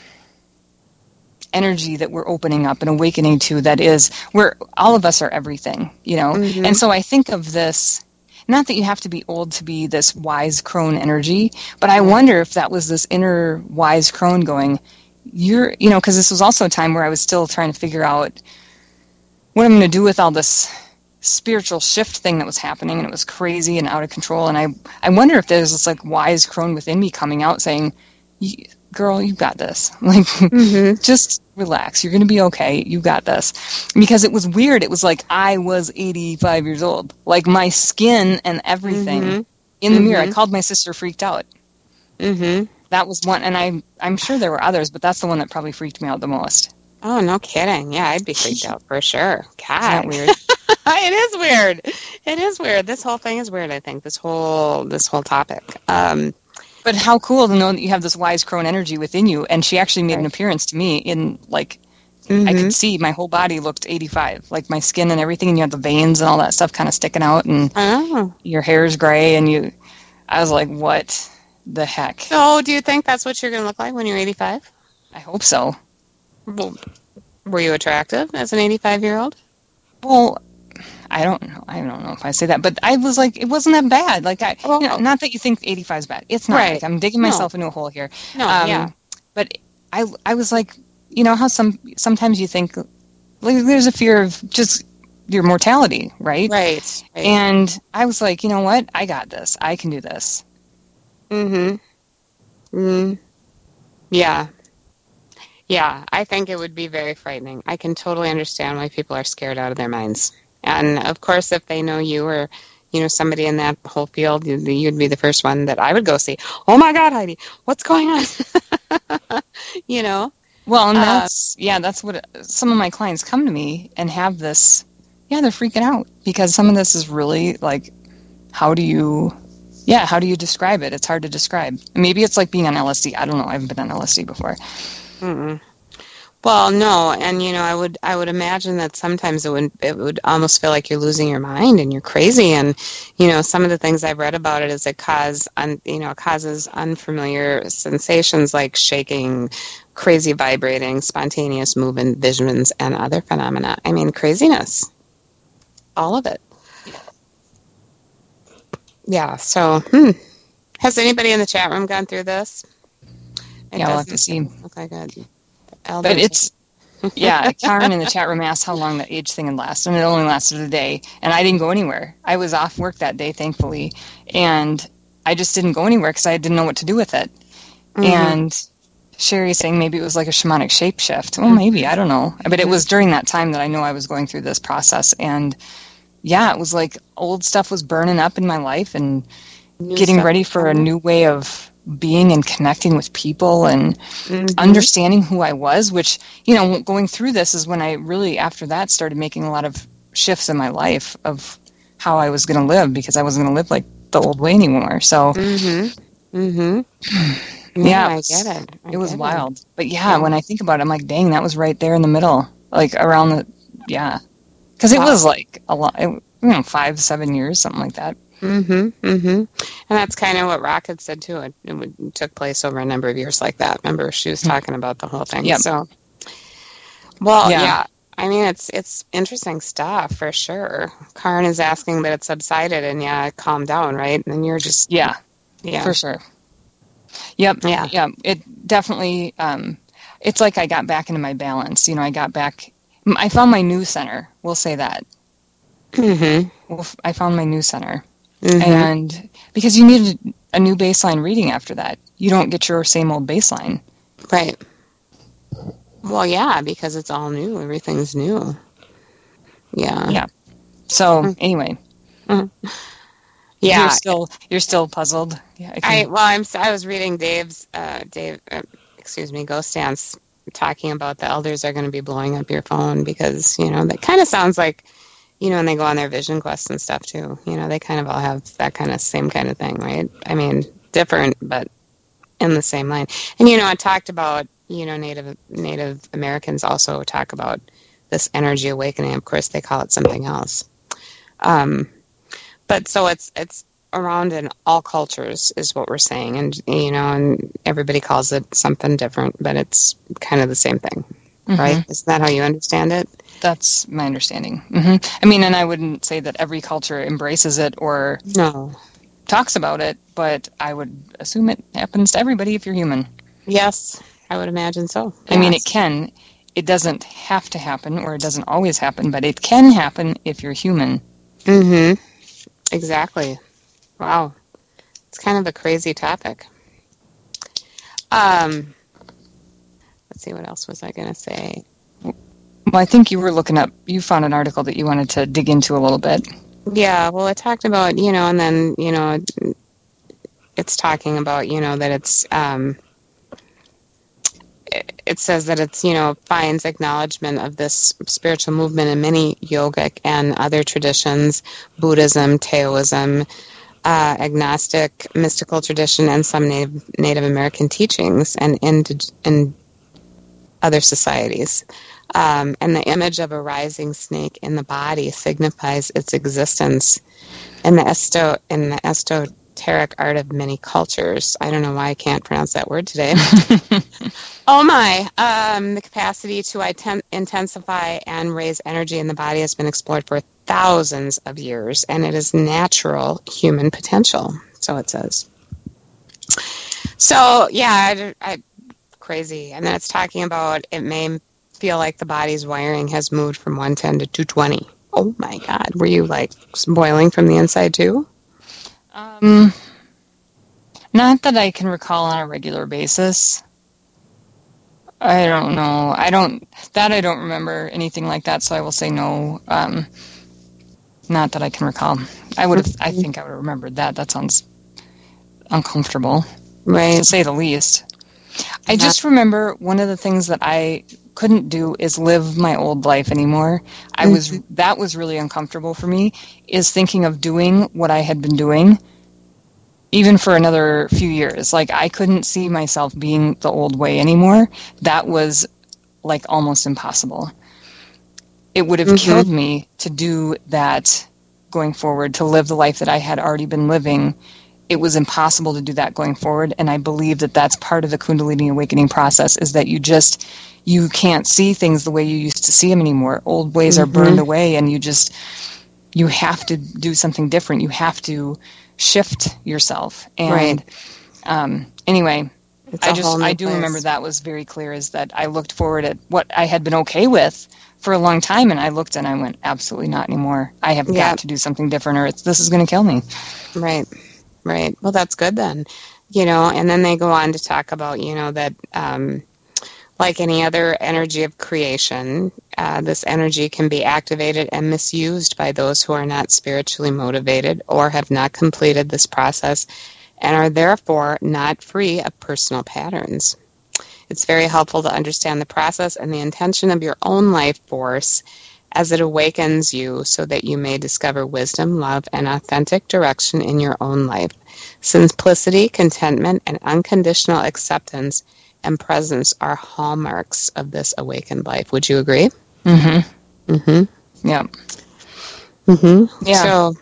energy that we're opening up and awakening to, that is, where all of us are everything, you know? Mhm. And so I think of this, not that you have to be old to be this wise crone energy, but I wonder if that was this inner wise crone going, you're, you know, because this was also a time where I was still trying to figure out what I'm going to do with all this spiritual shift thing that was happening, and it was crazy and out of control. And I, I wonder if there's this like wise crone within me coming out saying, girl, you got this. Like, Mm-hmm. just relax. You're going to be okay. You got this. Because it was weird. It was like I was eighty-five years old. Like my skin and everything Mhm. in the mirror. I Mhm. called my sister freaked out. Mm-hmm. That was one. And I, I'm sure there were others, but that's the one that probably freaked me out the most. Oh, no kidding. Yeah, I'd be freaked out for sure. God. Isn't that weird? It is weird. It is weird. This whole thing is weird, I think. This whole this whole topic. Um, But how cool to know that you have this wise crone energy within you. And she actually made an Right. appearance to me in, like, I mhm. could see my whole body looked eighty-five. Like my skin and everything, and you have the veins and all that stuff kind of sticking out, and Oh. your hair's gray, and you, I was like, what the heck? So, do you think that's what you're going to look like when you're eighty-five? I hope so. Well, were you attractive as an eighty-five-year-old? Well, I don't know. I don't know if I say that, but I was like, it wasn't that bad. Like, I, Well, you know, not that you think eighty-five is bad. It's not. Right. Like, I'm digging No. myself into a hole here. No, Um, yeah. But I, I was like, you know how some sometimes you think, like, there's a fear of just your mortality, right? Right. right. And I was like, you know what? I got this. I can do this. Mm-hmm. Mm. Yeah. Yeah, I think it would be very frightening. I can totally understand why people are scared out of their minds. And, of course, if they know you or, you know, somebody in that whole field, you'd you'd be the first one that I would go see. Oh, my God, Heidi, what's going on? You know? Well, and Uh, that's, yeah, that's what some of my clients come to me and have this, yeah, they're freaking out because some of this is really like, how do you, yeah, how do you describe it? It's hard to describe. Maybe it's like being on L S D. I don't know. I haven't been on L S D before. Mm-mm. Well, no, and you know, I would I would imagine that sometimes it would it would almost feel like you're losing your mind and you're crazy. And you know, some of the things I've read about it is it cause un, you know it causes unfamiliar sensations like shaking, crazy vibrating, spontaneous movement, visions, and other phenomena. I mean, craziness, all of it. yeah, so, hmm. Has anybody in the chat room gone through this? It yeah, we'll have to see. Okay, good. But it's, yeah, Karen in the chat room asked how long the age thing had lasted, and it only lasted a day. And I didn't go anywhere. I was off work that day, thankfully. And I just didn't go anywhere because I didn't know what to do with it. Mm-hmm. And Sherry's saying maybe it was like a shamanic shapeshift. Well, maybe, I don't know. But it was during that time that I know I was going through this process. And yeah, it was like old stuff was burning up in my life and new getting stuff. ready for a new way of being and connecting with people and mm-hmm. understanding who I was, which, you know, going through this is when I really, after that, started making a lot of shifts in my life of how I was going to live, because I wasn't going to live like the old way anymore. So, mm-hmm. Mm-hmm. yeah, yeah it was, I get it. I it was get wild. It. But yeah, when I think about it, I'm like, dang, that was right there in the middle, like around the, yeah. Because it wow. was like a lot, you know, five, seven years, something like that. Mm-hmm, mm-hmm. And that's kind of what Rock had said, too. It, it took place over a number of years like that. Remember, she was talking about the whole thing. Yep. So, well, yeah. yeah. I mean, it's it's interesting stuff, for sure. Karen is asking that it subsided, and yeah, it calmed down, right? And you're just... Yeah, yeah, for sure. Yep, yeah. yeah. It definitely... Um, it's like I got back into my balance. You know, I got back... I found my new center. We'll say that. Mm-hmm. Well, I found my new center. Mm-hmm. And because you need a new baseline reading after that. You don't get your same old baseline. Right. Well, yeah, because it's all new. Everything's new. Yeah. Yeah. So, mm-hmm. anyway. Mm-hmm. Yeah. You're still, you're still puzzled. Yeah, I, I well, I'm, I was reading Dave's, uh, Dave, uh, excuse me, Ghost Dance, talking about the elders are going to be blowing up your phone because, you know, that kind of sounds like, you know, when they go on their vision quests and stuff, too. You know, they kind of all have that kind of same kind of thing, right? I mean, different, but in the same line. And, you know, I talked about, you know, Native Native Americans also talk about this energy awakening. Of course, they call it something else. Um, but so it's it's around in all cultures is what we're saying. And, you know, and everybody calls it something different, but it's kind of the same thing, mm-hmm. right? Isn't that how you understand it? That's my understanding. Mm-hmm. I mean, and I wouldn't say that every culture embraces it or no talks about it, but I would assume it happens to everybody if you're human. Yes, I would imagine so. I yes. mean, it can. It doesn't have to happen, or it doesn't always happen, but it can happen if you're human. Mm-hmm. Exactly. Wow. It's kind of a crazy topic. Um. Let's see, what else was I going to say? Well, I think you were looking up, you found an article that you wanted to dig into a little bit. Yeah, well, it talked about, you know, and then, you know, it's talking about, you know, that it's, um, it, it says that it's, you know, finds acknowledgement of this spiritual movement in many yogic and other traditions, Buddhism, Taoism, uh, agnostic, mystical tradition, and some Native, Native American teachings, and in, in other societies. Um, and the image of a rising snake in the body signifies its existence in the esto in the esoteric art of many cultures. I don't know why I can't pronounce that word today. Oh my! Um, the capacity to item- intensify and raise energy in the body has been explored for thousands of years, and it is natural human potential. So it says. So yeah, I, I crazy, and then it's talking about it may feel like the body's wiring has moved from one ten to two twenty. Oh my God. Were you like boiling from the inside too? Um, not that I can recall on a regular basis. I don't know. I don't, that I don't remember anything like that, so I will say no. Um, not that I can recall. I would have, I think I would have remembered that. That sounds uncomfortable. Right. To say the least. I just remember one of the things that I couldn't do is live my old life anymore. I mm-hmm. was that was really uncomfortable for me, is thinking of doing what I had been doing even for another few years. Like, I couldn't see myself being the old way anymore. That was like almost impossible. It would have mm-hmm. killed me to do that going forward, to live the life that I had already been living. It was impossible to do that going forward, and I believe that that's part of the Kundalini awakening process, is that you just, you can't see things the way you used to see them anymore. Old ways mm-hmm. are burned away, and you just, you have to do something different. You have to shift yourself. And Right. um, anyway, It's I a just whole new I do place. remember that was very clear, is that I looked forward at what I had been okay with for a long time, and I looked and I went, absolutely not anymore. I have Yeah. got to do something different, or it's, this is going to kill me. Right, right. Well, that's good then. You know, and then they go on to talk about, you know, that um, like any other energy of creation, uh, this energy can be activated and misused by those who are not spiritually motivated or have not completed this process and are therefore not free of personal patterns. It's very helpful to understand the process and the intention of your own life force as it awakens you so that you may discover wisdom, love, and authentic direction in your own life. Simplicity, contentment, and unconditional acceptance and presence are hallmarks of this awakened life. Would you agree? Mm-hmm. Mm-hmm. Yeah. Mm-hmm. Yeah. So,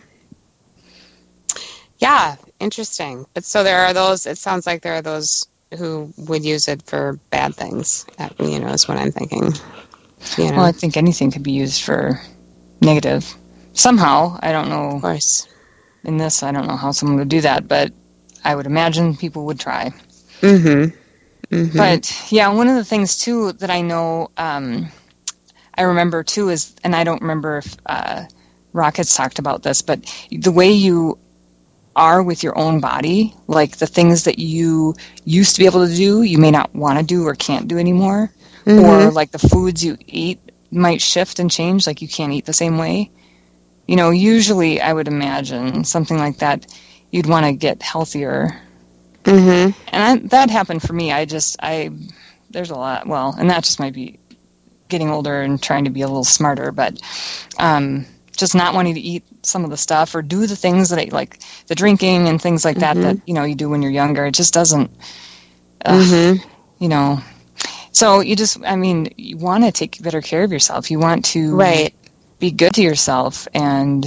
yeah, interesting. But so there are those, it sounds like there are those who would use it for bad things. That, you know, is what I'm thinking. You know? Well, I think anything could be used for negative. Somehow, I don't know. Of course. In this, I don't know how someone would do that, but I would imagine people would try. Mm-hmm. Mm-hmm. But, yeah, one of the things, too, that I know, um, I remember, too, is, and I don't remember if uh, Rockets talked about this, but the way you are with your own body, like the things that you used to be able to do, you may not want to do or can't do anymore. Mm-hmm. Or like the foods you eat might shift and change, like you can't eat the same way. You know, usually I would imagine something like that, you'd want to get healthier. Mm-hmm. And I, that happened for me. I just, I, there's a lot, well, and that just might be getting older and trying to be a little smarter, but um, just not wanting to eat some of the stuff or do the things that I, like the drinking and things like Mm-hmm. that, that, you know, you do when you're younger. It just doesn't, uh, Mm-hmm. you know. So you just, I mean, you want to take better care of yourself. You want to Right. be good to yourself and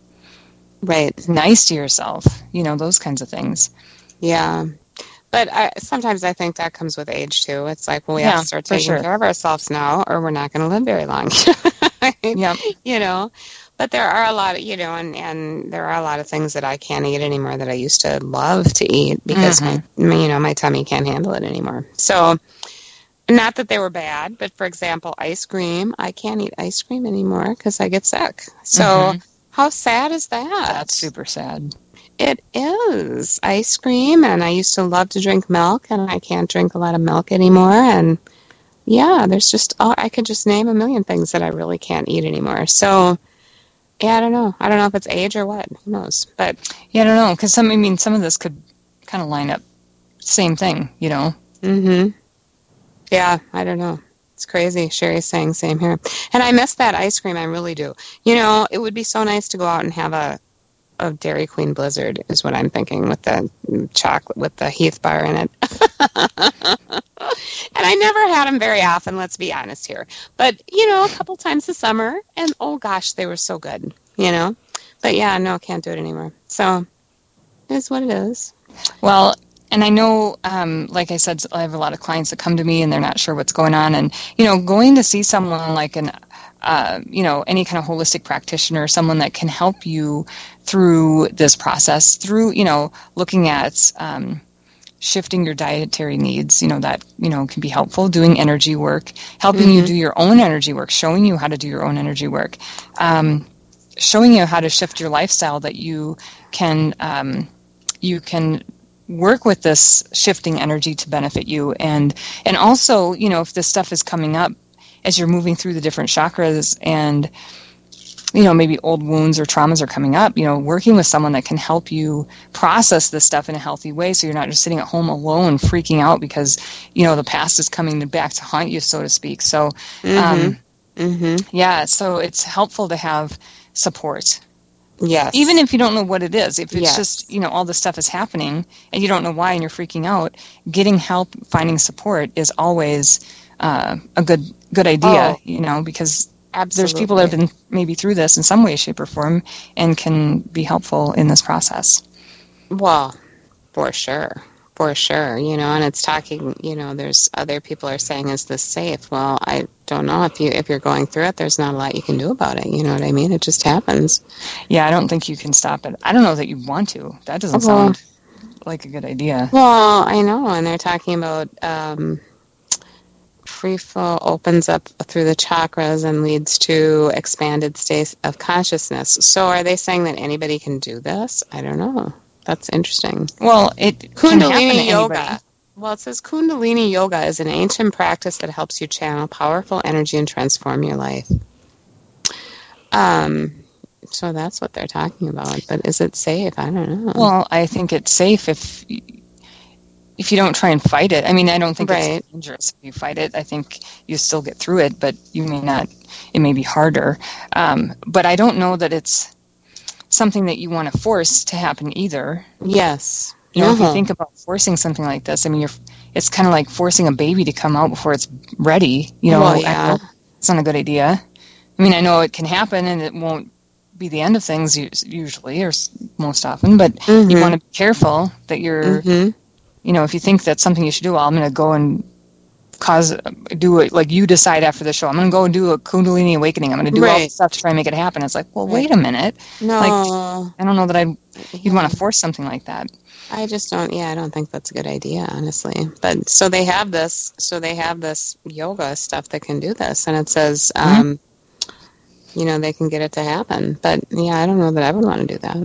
Right. nice to yourself, you know, those kinds of things. Yeah. But I, sometimes I think that comes with age, too. It's like, well, we Yeah, have to start for taking sure. care of ourselves now, or we're not going to live very long. Yeah. You know, but there are a lot of, you know, and, and there are a lot of things that I can't eat anymore that I used to love to eat because, my, you know, my tummy can't handle it anymore. So, not that they were bad, but for example, ice cream, I can't eat ice cream anymore because I get sick. So, Mhm. how sad is that? That's super sad. It is ice cream, and I used to love to drink milk, and I can't drink a lot of milk anymore. And yeah, there's just oh, I could just name a million things that I really can't eat anymore. So yeah, I don't know. I don't know if it's age or what. Who knows? But Yeah, I don't know, because some, I mean, some of this could kind of line up. Same thing, you know. mm-hmm. Yeah, I don't know. It's crazy. Sherry's saying same here, and I miss that ice cream. I really do. You know, it would be so nice to go out and have a a Dairy Queen Blizzard is what I'm thinking, with the chocolate, with the Heath bar in it. And I never had them very often, let's be honest here. But, you know, a couple times this summer, and oh gosh, they were so good, you know. But yeah, no, can't do it anymore. So, it is what it is. Well, and I know, um, like I said, I have a lot of clients that come to me and they're not sure what's going on. And, you know, going to see someone like an, uh, you know, any kind of holistic practitioner, someone that can help you through this process, through, you know, looking at um, shifting your dietary needs, you know, that, you know, can be helpful, doing energy work, helping Mm-hmm. you do your own energy work, showing you how to do your own energy work, um, showing you how to shift your lifestyle that you can, um, you can work with this shifting energy to benefit you. And, and also, you know, if this stuff is coming up as you're moving through the different chakras and, you know, maybe old wounds or traumas are coming up, you know, working with someone that can help you process this stuff in a healthy way so you're not just sitting at home alone freaking out because, you know, the past is coming back to haunt you, so to speak. So, um, Mm-hmm. yeah, so it's helpful to have support. Yes. Even if you don't know what it is, if it's Yes. just, you know, all this stuff is happening and you don't know why and you're freaking out, getting help, finding support is always uh, a good good idea, Oh. you know, because Absolutely. there's people that have been maybe through this in some way, shape, or form and can be helpful in this process. Well, for sure. for sure, you know, and it's talking, you know, there's other people are saying, is this safe? Well, I don't know. If you, if you're going through it, there's not a lot you can do about it. You know what I mean? It just happens. Yeah, I don't think you can stop it. I don't know that you want to. That doesn't Well- sound like a good idea. Well, I know, and they're talking about um, free flow opens up through the chakras and leads to expanded states of consciousness. So are they saying that anybody can do this? I don't know. That's interesting. Well, it can happen to Kundalini yoga. anybody. Well, it says Kundalini yoga is an ancient practice that helps you channel powerful energy and transform your life. Um, so that's what they're talking about. But is it safe? I don't know. Well, I think it's safe if if you don't try and fight it. I mean, I don't think Right. it's dangerous if you fight it. I think you still get through it, but you may not. It may be harder. Um, but I don't know that it's something that you want to force to happen either. Yes. You know, if you Mhm. think about forcing something like this, I mean, you're it's kind of like forcing a baby to come out before it's ready. You know, Well, yeah. it's not a good idea. I mean, I know it can happen, and it won't be the end of things us- usually, or s- most often. But Mhm. you want to be careful that you're, Mhm. you know, if you think that's something you should do, well, I'm going to go and cause do it like you decide after the show. I'm going to go and do a Kundalini awakening. I'm going to do all Right. this stuff to try and make it happen. It's like, well, Right. wait a minute. No. Like, I don't know that I you'd want to force something like that. I just don't. Yeah, I don't think that's a good idea, honestly. But so they have this. So they have this yoga stuff that can do this, and it says, Mm-hmm. um, you know, they can get it to happen. But yeah, I don't know that I would want to do that.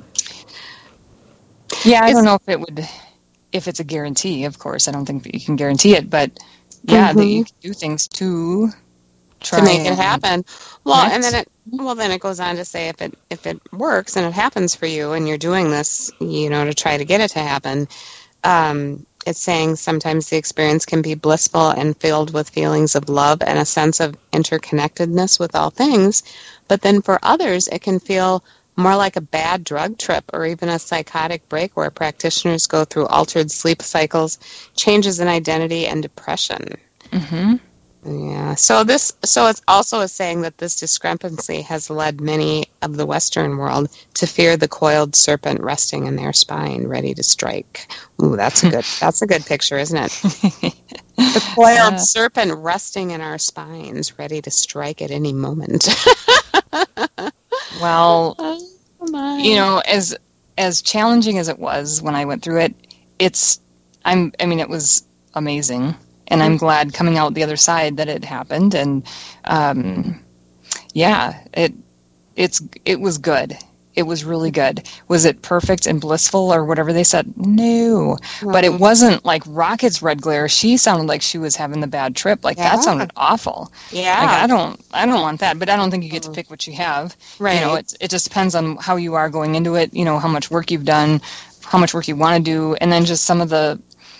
Yeah, I It's- don't know if it would, if it's a guarantee. Of course, I don't think that you can guarantee it, but yeah, that you can do things to try to make it and happen. Well, and connect. then it well then it goes on to say if it if it works and it happens for you and you're doing this, you know, to try to get it to happen. Um, it's saying sometimes the experience can be blissful and filled with feelings of love and a sense of interconnectedness with all things, but then for others it can feel more like a bad drug trip or even a psychotic break where practitioners go through altered sleep cycles, changes in identity, and depression. Mm-hmm. Yeah. So this, so it's also is saying that this discrepancy has led many of the Western world to fear the coiled serpent resting in their spine, ready to strike. Ooh, that's a good. That's a good picture, isn't it? The coiled Uh. serpent resting in our spines, ready to strike at any moment. Well, Oh, my. you know, as as challenging as it was when I went through it, it's I'm I mean, it was amazing, and I'm glad coming out the other side that it happened, and um, yeah, it it's it was good. It was really good. Was it perfect and blissful or whatever they said? No. But it wasn't like Rocket's red glare. She sounded like she was having the bad trip. Like Yeah. that sounded awful. Yeah. Like I don't I don't want that, but I don't think you get to pick what you have. Right. You know, it it just depends on how you are going into it, you know, how much work you've done, how much work you want to do, and then just some of the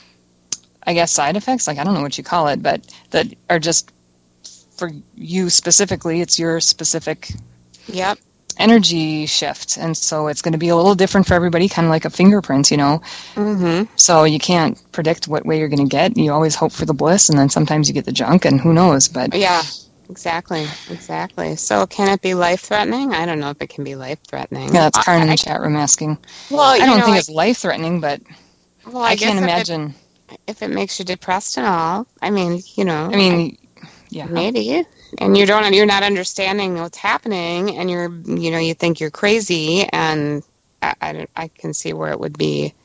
I guess side effects, like I don't know what you call it, but that are just for you specifically, it's your specific Yep. energy shift, and so it's going to be a little different for everybody, kind of like a fingerprint, you know. Mm-hmm. So you can't predict what way you're going to get. You always hope for the bliss, and then sometimes you get the junk, and who knows. But Yeah. Exactly. Exactly. So can it be life threatening? I don't know if it can be life threatening. yeah, that's Karen in I, the chat room asking. well, I you don't know, think I- it's life threatening, but well, I, I, guess can't if it- imagine. if it makes you depressed and all. I mean, you know. I mean, yeah, maybe. And you don't, you're not understanding what's happening, and you're, you know, you think you're crazy, and I, I, don't- I can see where it would be.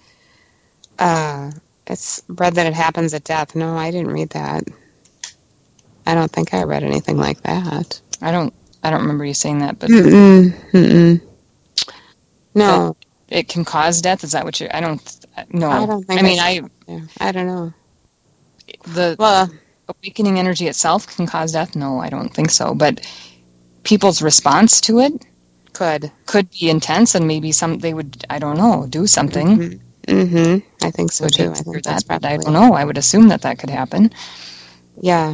Uh, it's read that it happens at death. No, I didn't read that. I don't think I read anything like that. I don't. I don't remember you saying that, but Mm-mm, mm-mm. No, it can cause death. Is that what you? I don't. No, I don't think. I mean, I, I I don't know. the Well, awakening energy itself can cause death. No, I don't think so. But people's response to it could could be intense, and maybe some they would. I don't know. Do something. Mm-hmm. I think so Would too. hate I to hear think that's that, but I probably. don't know. I would assume that that could happen. Yeah.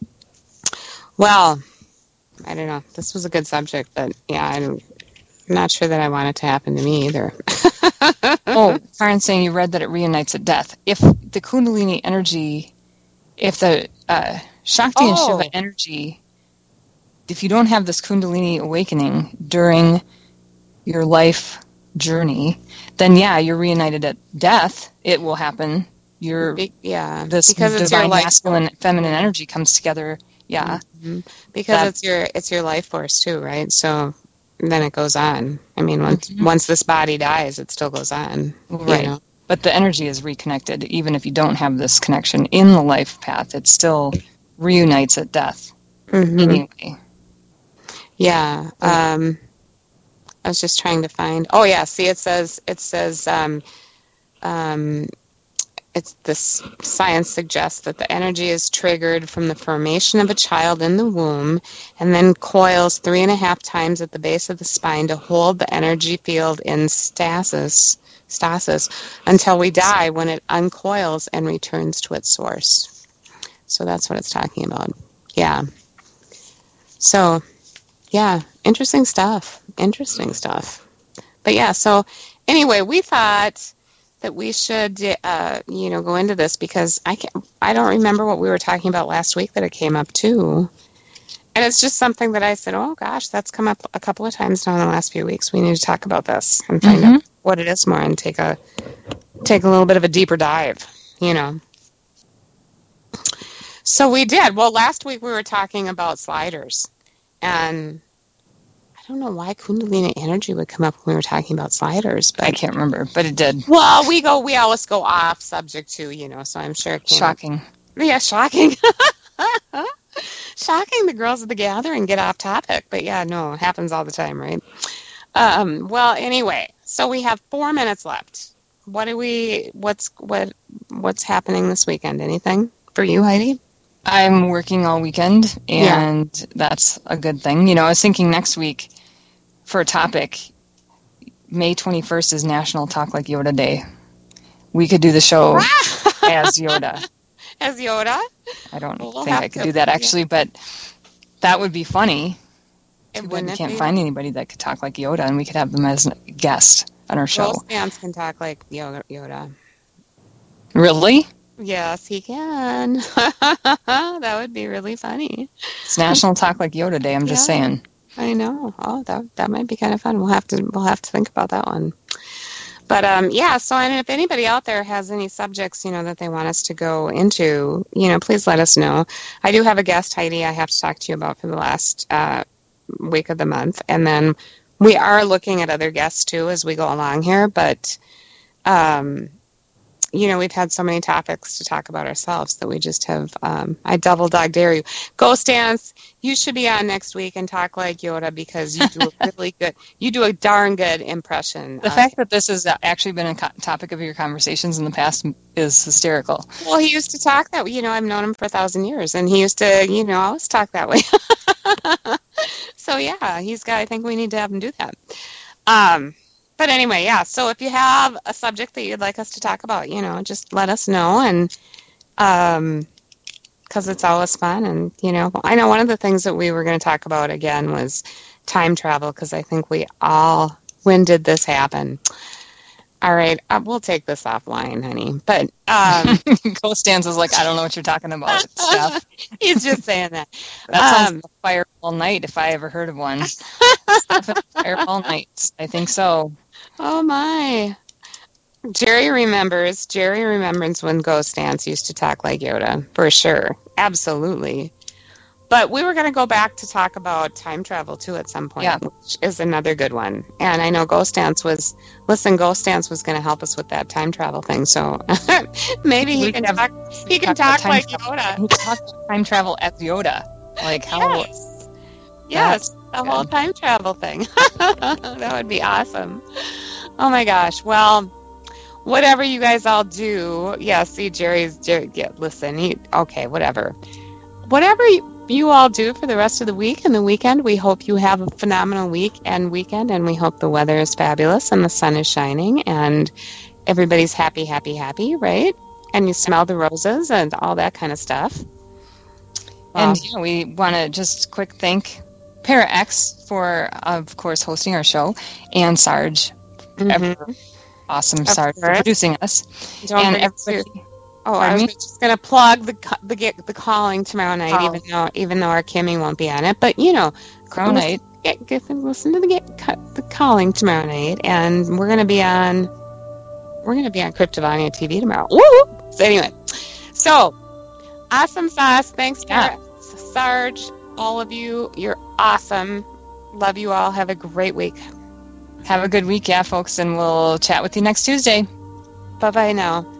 Well, I don't know. This was a good subject, but yeah, I'm not sure that I want it to happen to me either. Oh, Karen's saying you read that it reunites at death. If the Kundalini energy, if the uh, Shakti and Oh. Shiva energy, if you don't have this Kundalini awakening during your life journey, then yeah, you're reunited at death. It will happen Your Be- yeah, this because it's your divine life masculine, feminine energy comes together. Yeah, mm-hmm. because That- it's your it's your life force too, right? So then it goes on. I mean, once Mhm. once this body dies, it still goes on. right. You know? But the energy is reconnected, even if you don't have this connection in the life path. It still reunites at death. Mm-hmm. Anyway, Yeah. Um, I was just trying to find. Oh yeah. See, it says it says um, um, it's this science suggests that the energy is triggered from the formation of a child in the womb, and then coils three and a half times at the base of the spine to hold the energy field in stasis, stasis until we die, when it uncoils and returns to its source. So that's what it's talking about. Yeah. So. Yeah, interesting stuff. Interesting stuff. But yeah, so anyway, we thought that we should, uh, you know, go into this because I can't, I don't remember what we were talking about last week that it came up too. And it's just something that I said, oh gosh, that's come up a couple of times now in the last few weeks. We need to talk about this and find Mhm. out what it is more and take a take a little bit of a deeper dive, you know. So we did. Well, last week we were talking about sliders. And I don't know why Kundalini energy would come up when we were talking about sliders, but I can't remember, but it did. well, we go, we always go off subject too, you know. So I'm sure it came Shocking. Up. Yeah, shocking. Shocking. The girls at the gathering get off topic, but yeah, no, it happens all the time, right? Um, well, anyway, so we have four minutes left. What do we? What's what? What's happening this weekend? Anything for you, Heidi? I'm working all weekend, and yeah. that's a good thing. You know, I was thinking next week for a topic, May twenty-first is National Talk Like Yoda Day. We could do the show as Yoda. As Yoda? I don't well, we'll think I could to, do that, actually, yeah. but that would be funny. Too bad we can't be? find anybody that could talk like Yoda, and we could have them as a guest on our show. Ghost Dance can talk like Yoda. Really? Yes, he can. That would be really funny. It's National Talk Like Yoda Day. I'm just yeah, saying. I know. Oh, that that might be kind of fun. We'll have to we'll have to think about that one. But um, yeah. So, and if anybody out there has any subjects, you know, that they want us to go into, you know, please let us know. I do have a guest, Heidi. I have to talk to you about for the last uh, week of the month, and then we are looking at other guests too as we go along here. But um. You know, we've had so many topics to talk about ourselves that we just have, um, I double dog dare you. Ghost Dance, you should be on next week and talk like Yoda because you do a really good, you do a darn good impression. The fact that this has actually been a co- topic of your conversations in the past is hysterical. Well, he used to talk that way. You know, I've known him for a thousand years, and he used to, you know, always talk that way. So, yeah, he's got, I think we need to have him do that. Um, But anyway, yeah, so if you have a subject that you'd like us to talk about, you know, just let us know, and um, because it's always fun. And, you know, I know one of the things that we were going to talk about again was time travel, because I think we all, when did this happen? All right, uh, we'll take this offline, honey. But um, Ghost Dance is like, I don't know what you're talking about, Steph. He's just saying that. That sounds um, like a Fireball Night, if I ever heard of one. Fireball Nights, I think so. Oh, my. Jerry remembers. Jerry remembers when Ghost Dance used to talk like Yoda, for sure. Absolutely. But we were going to go back to talk about time travel, too, at some point, yeah. which is another good one. And I know Ghost Dance was, listen, Ghost Dance was going to help us with that time travel thing, so maybe he can, have, talk, he can talk, talk like travel. Yoda. He can talk time travel as Yoda. Like, how... Yes, yes the whole time travel thing. That would be awesome. Oh, my gosh. Well, whatever you guys all do, yeah, see, Jerry's, Jerry, yeah, listen, he, okay, whatever. Whatever you, you all do for the rest of the week and the weekend, we hope you have a phenomenal week and weekend, and we hope the weather is fabulous and the sun is shining and everybody's happy, happy, happy, right? And you smell the roses and all that kind of stuff. And, um, you know, we want to just quick thank ParaX for, of course, hosting our show, and Sarge, mm-hmm. ever awesome Sarge, for producing us. Don't and everybody. To, oh, I was me? just going to plug the the the calling tomorrow night, oh. even though even though our Kimmy won't be on it. But you know, tomorrow listen, night, get, get, listen to the get the calling tomorrow night, and we're going to be on we're going to be on Cryptovania T V tomorrow. Woo! So anyway, so awesome sauce. Thanks, Yeah. Sarge. All of you, you're awesome. Love you all. Have a great week. Have a good week, yeah, folks, and we'll chat with you next Tuesday. Bye bye now.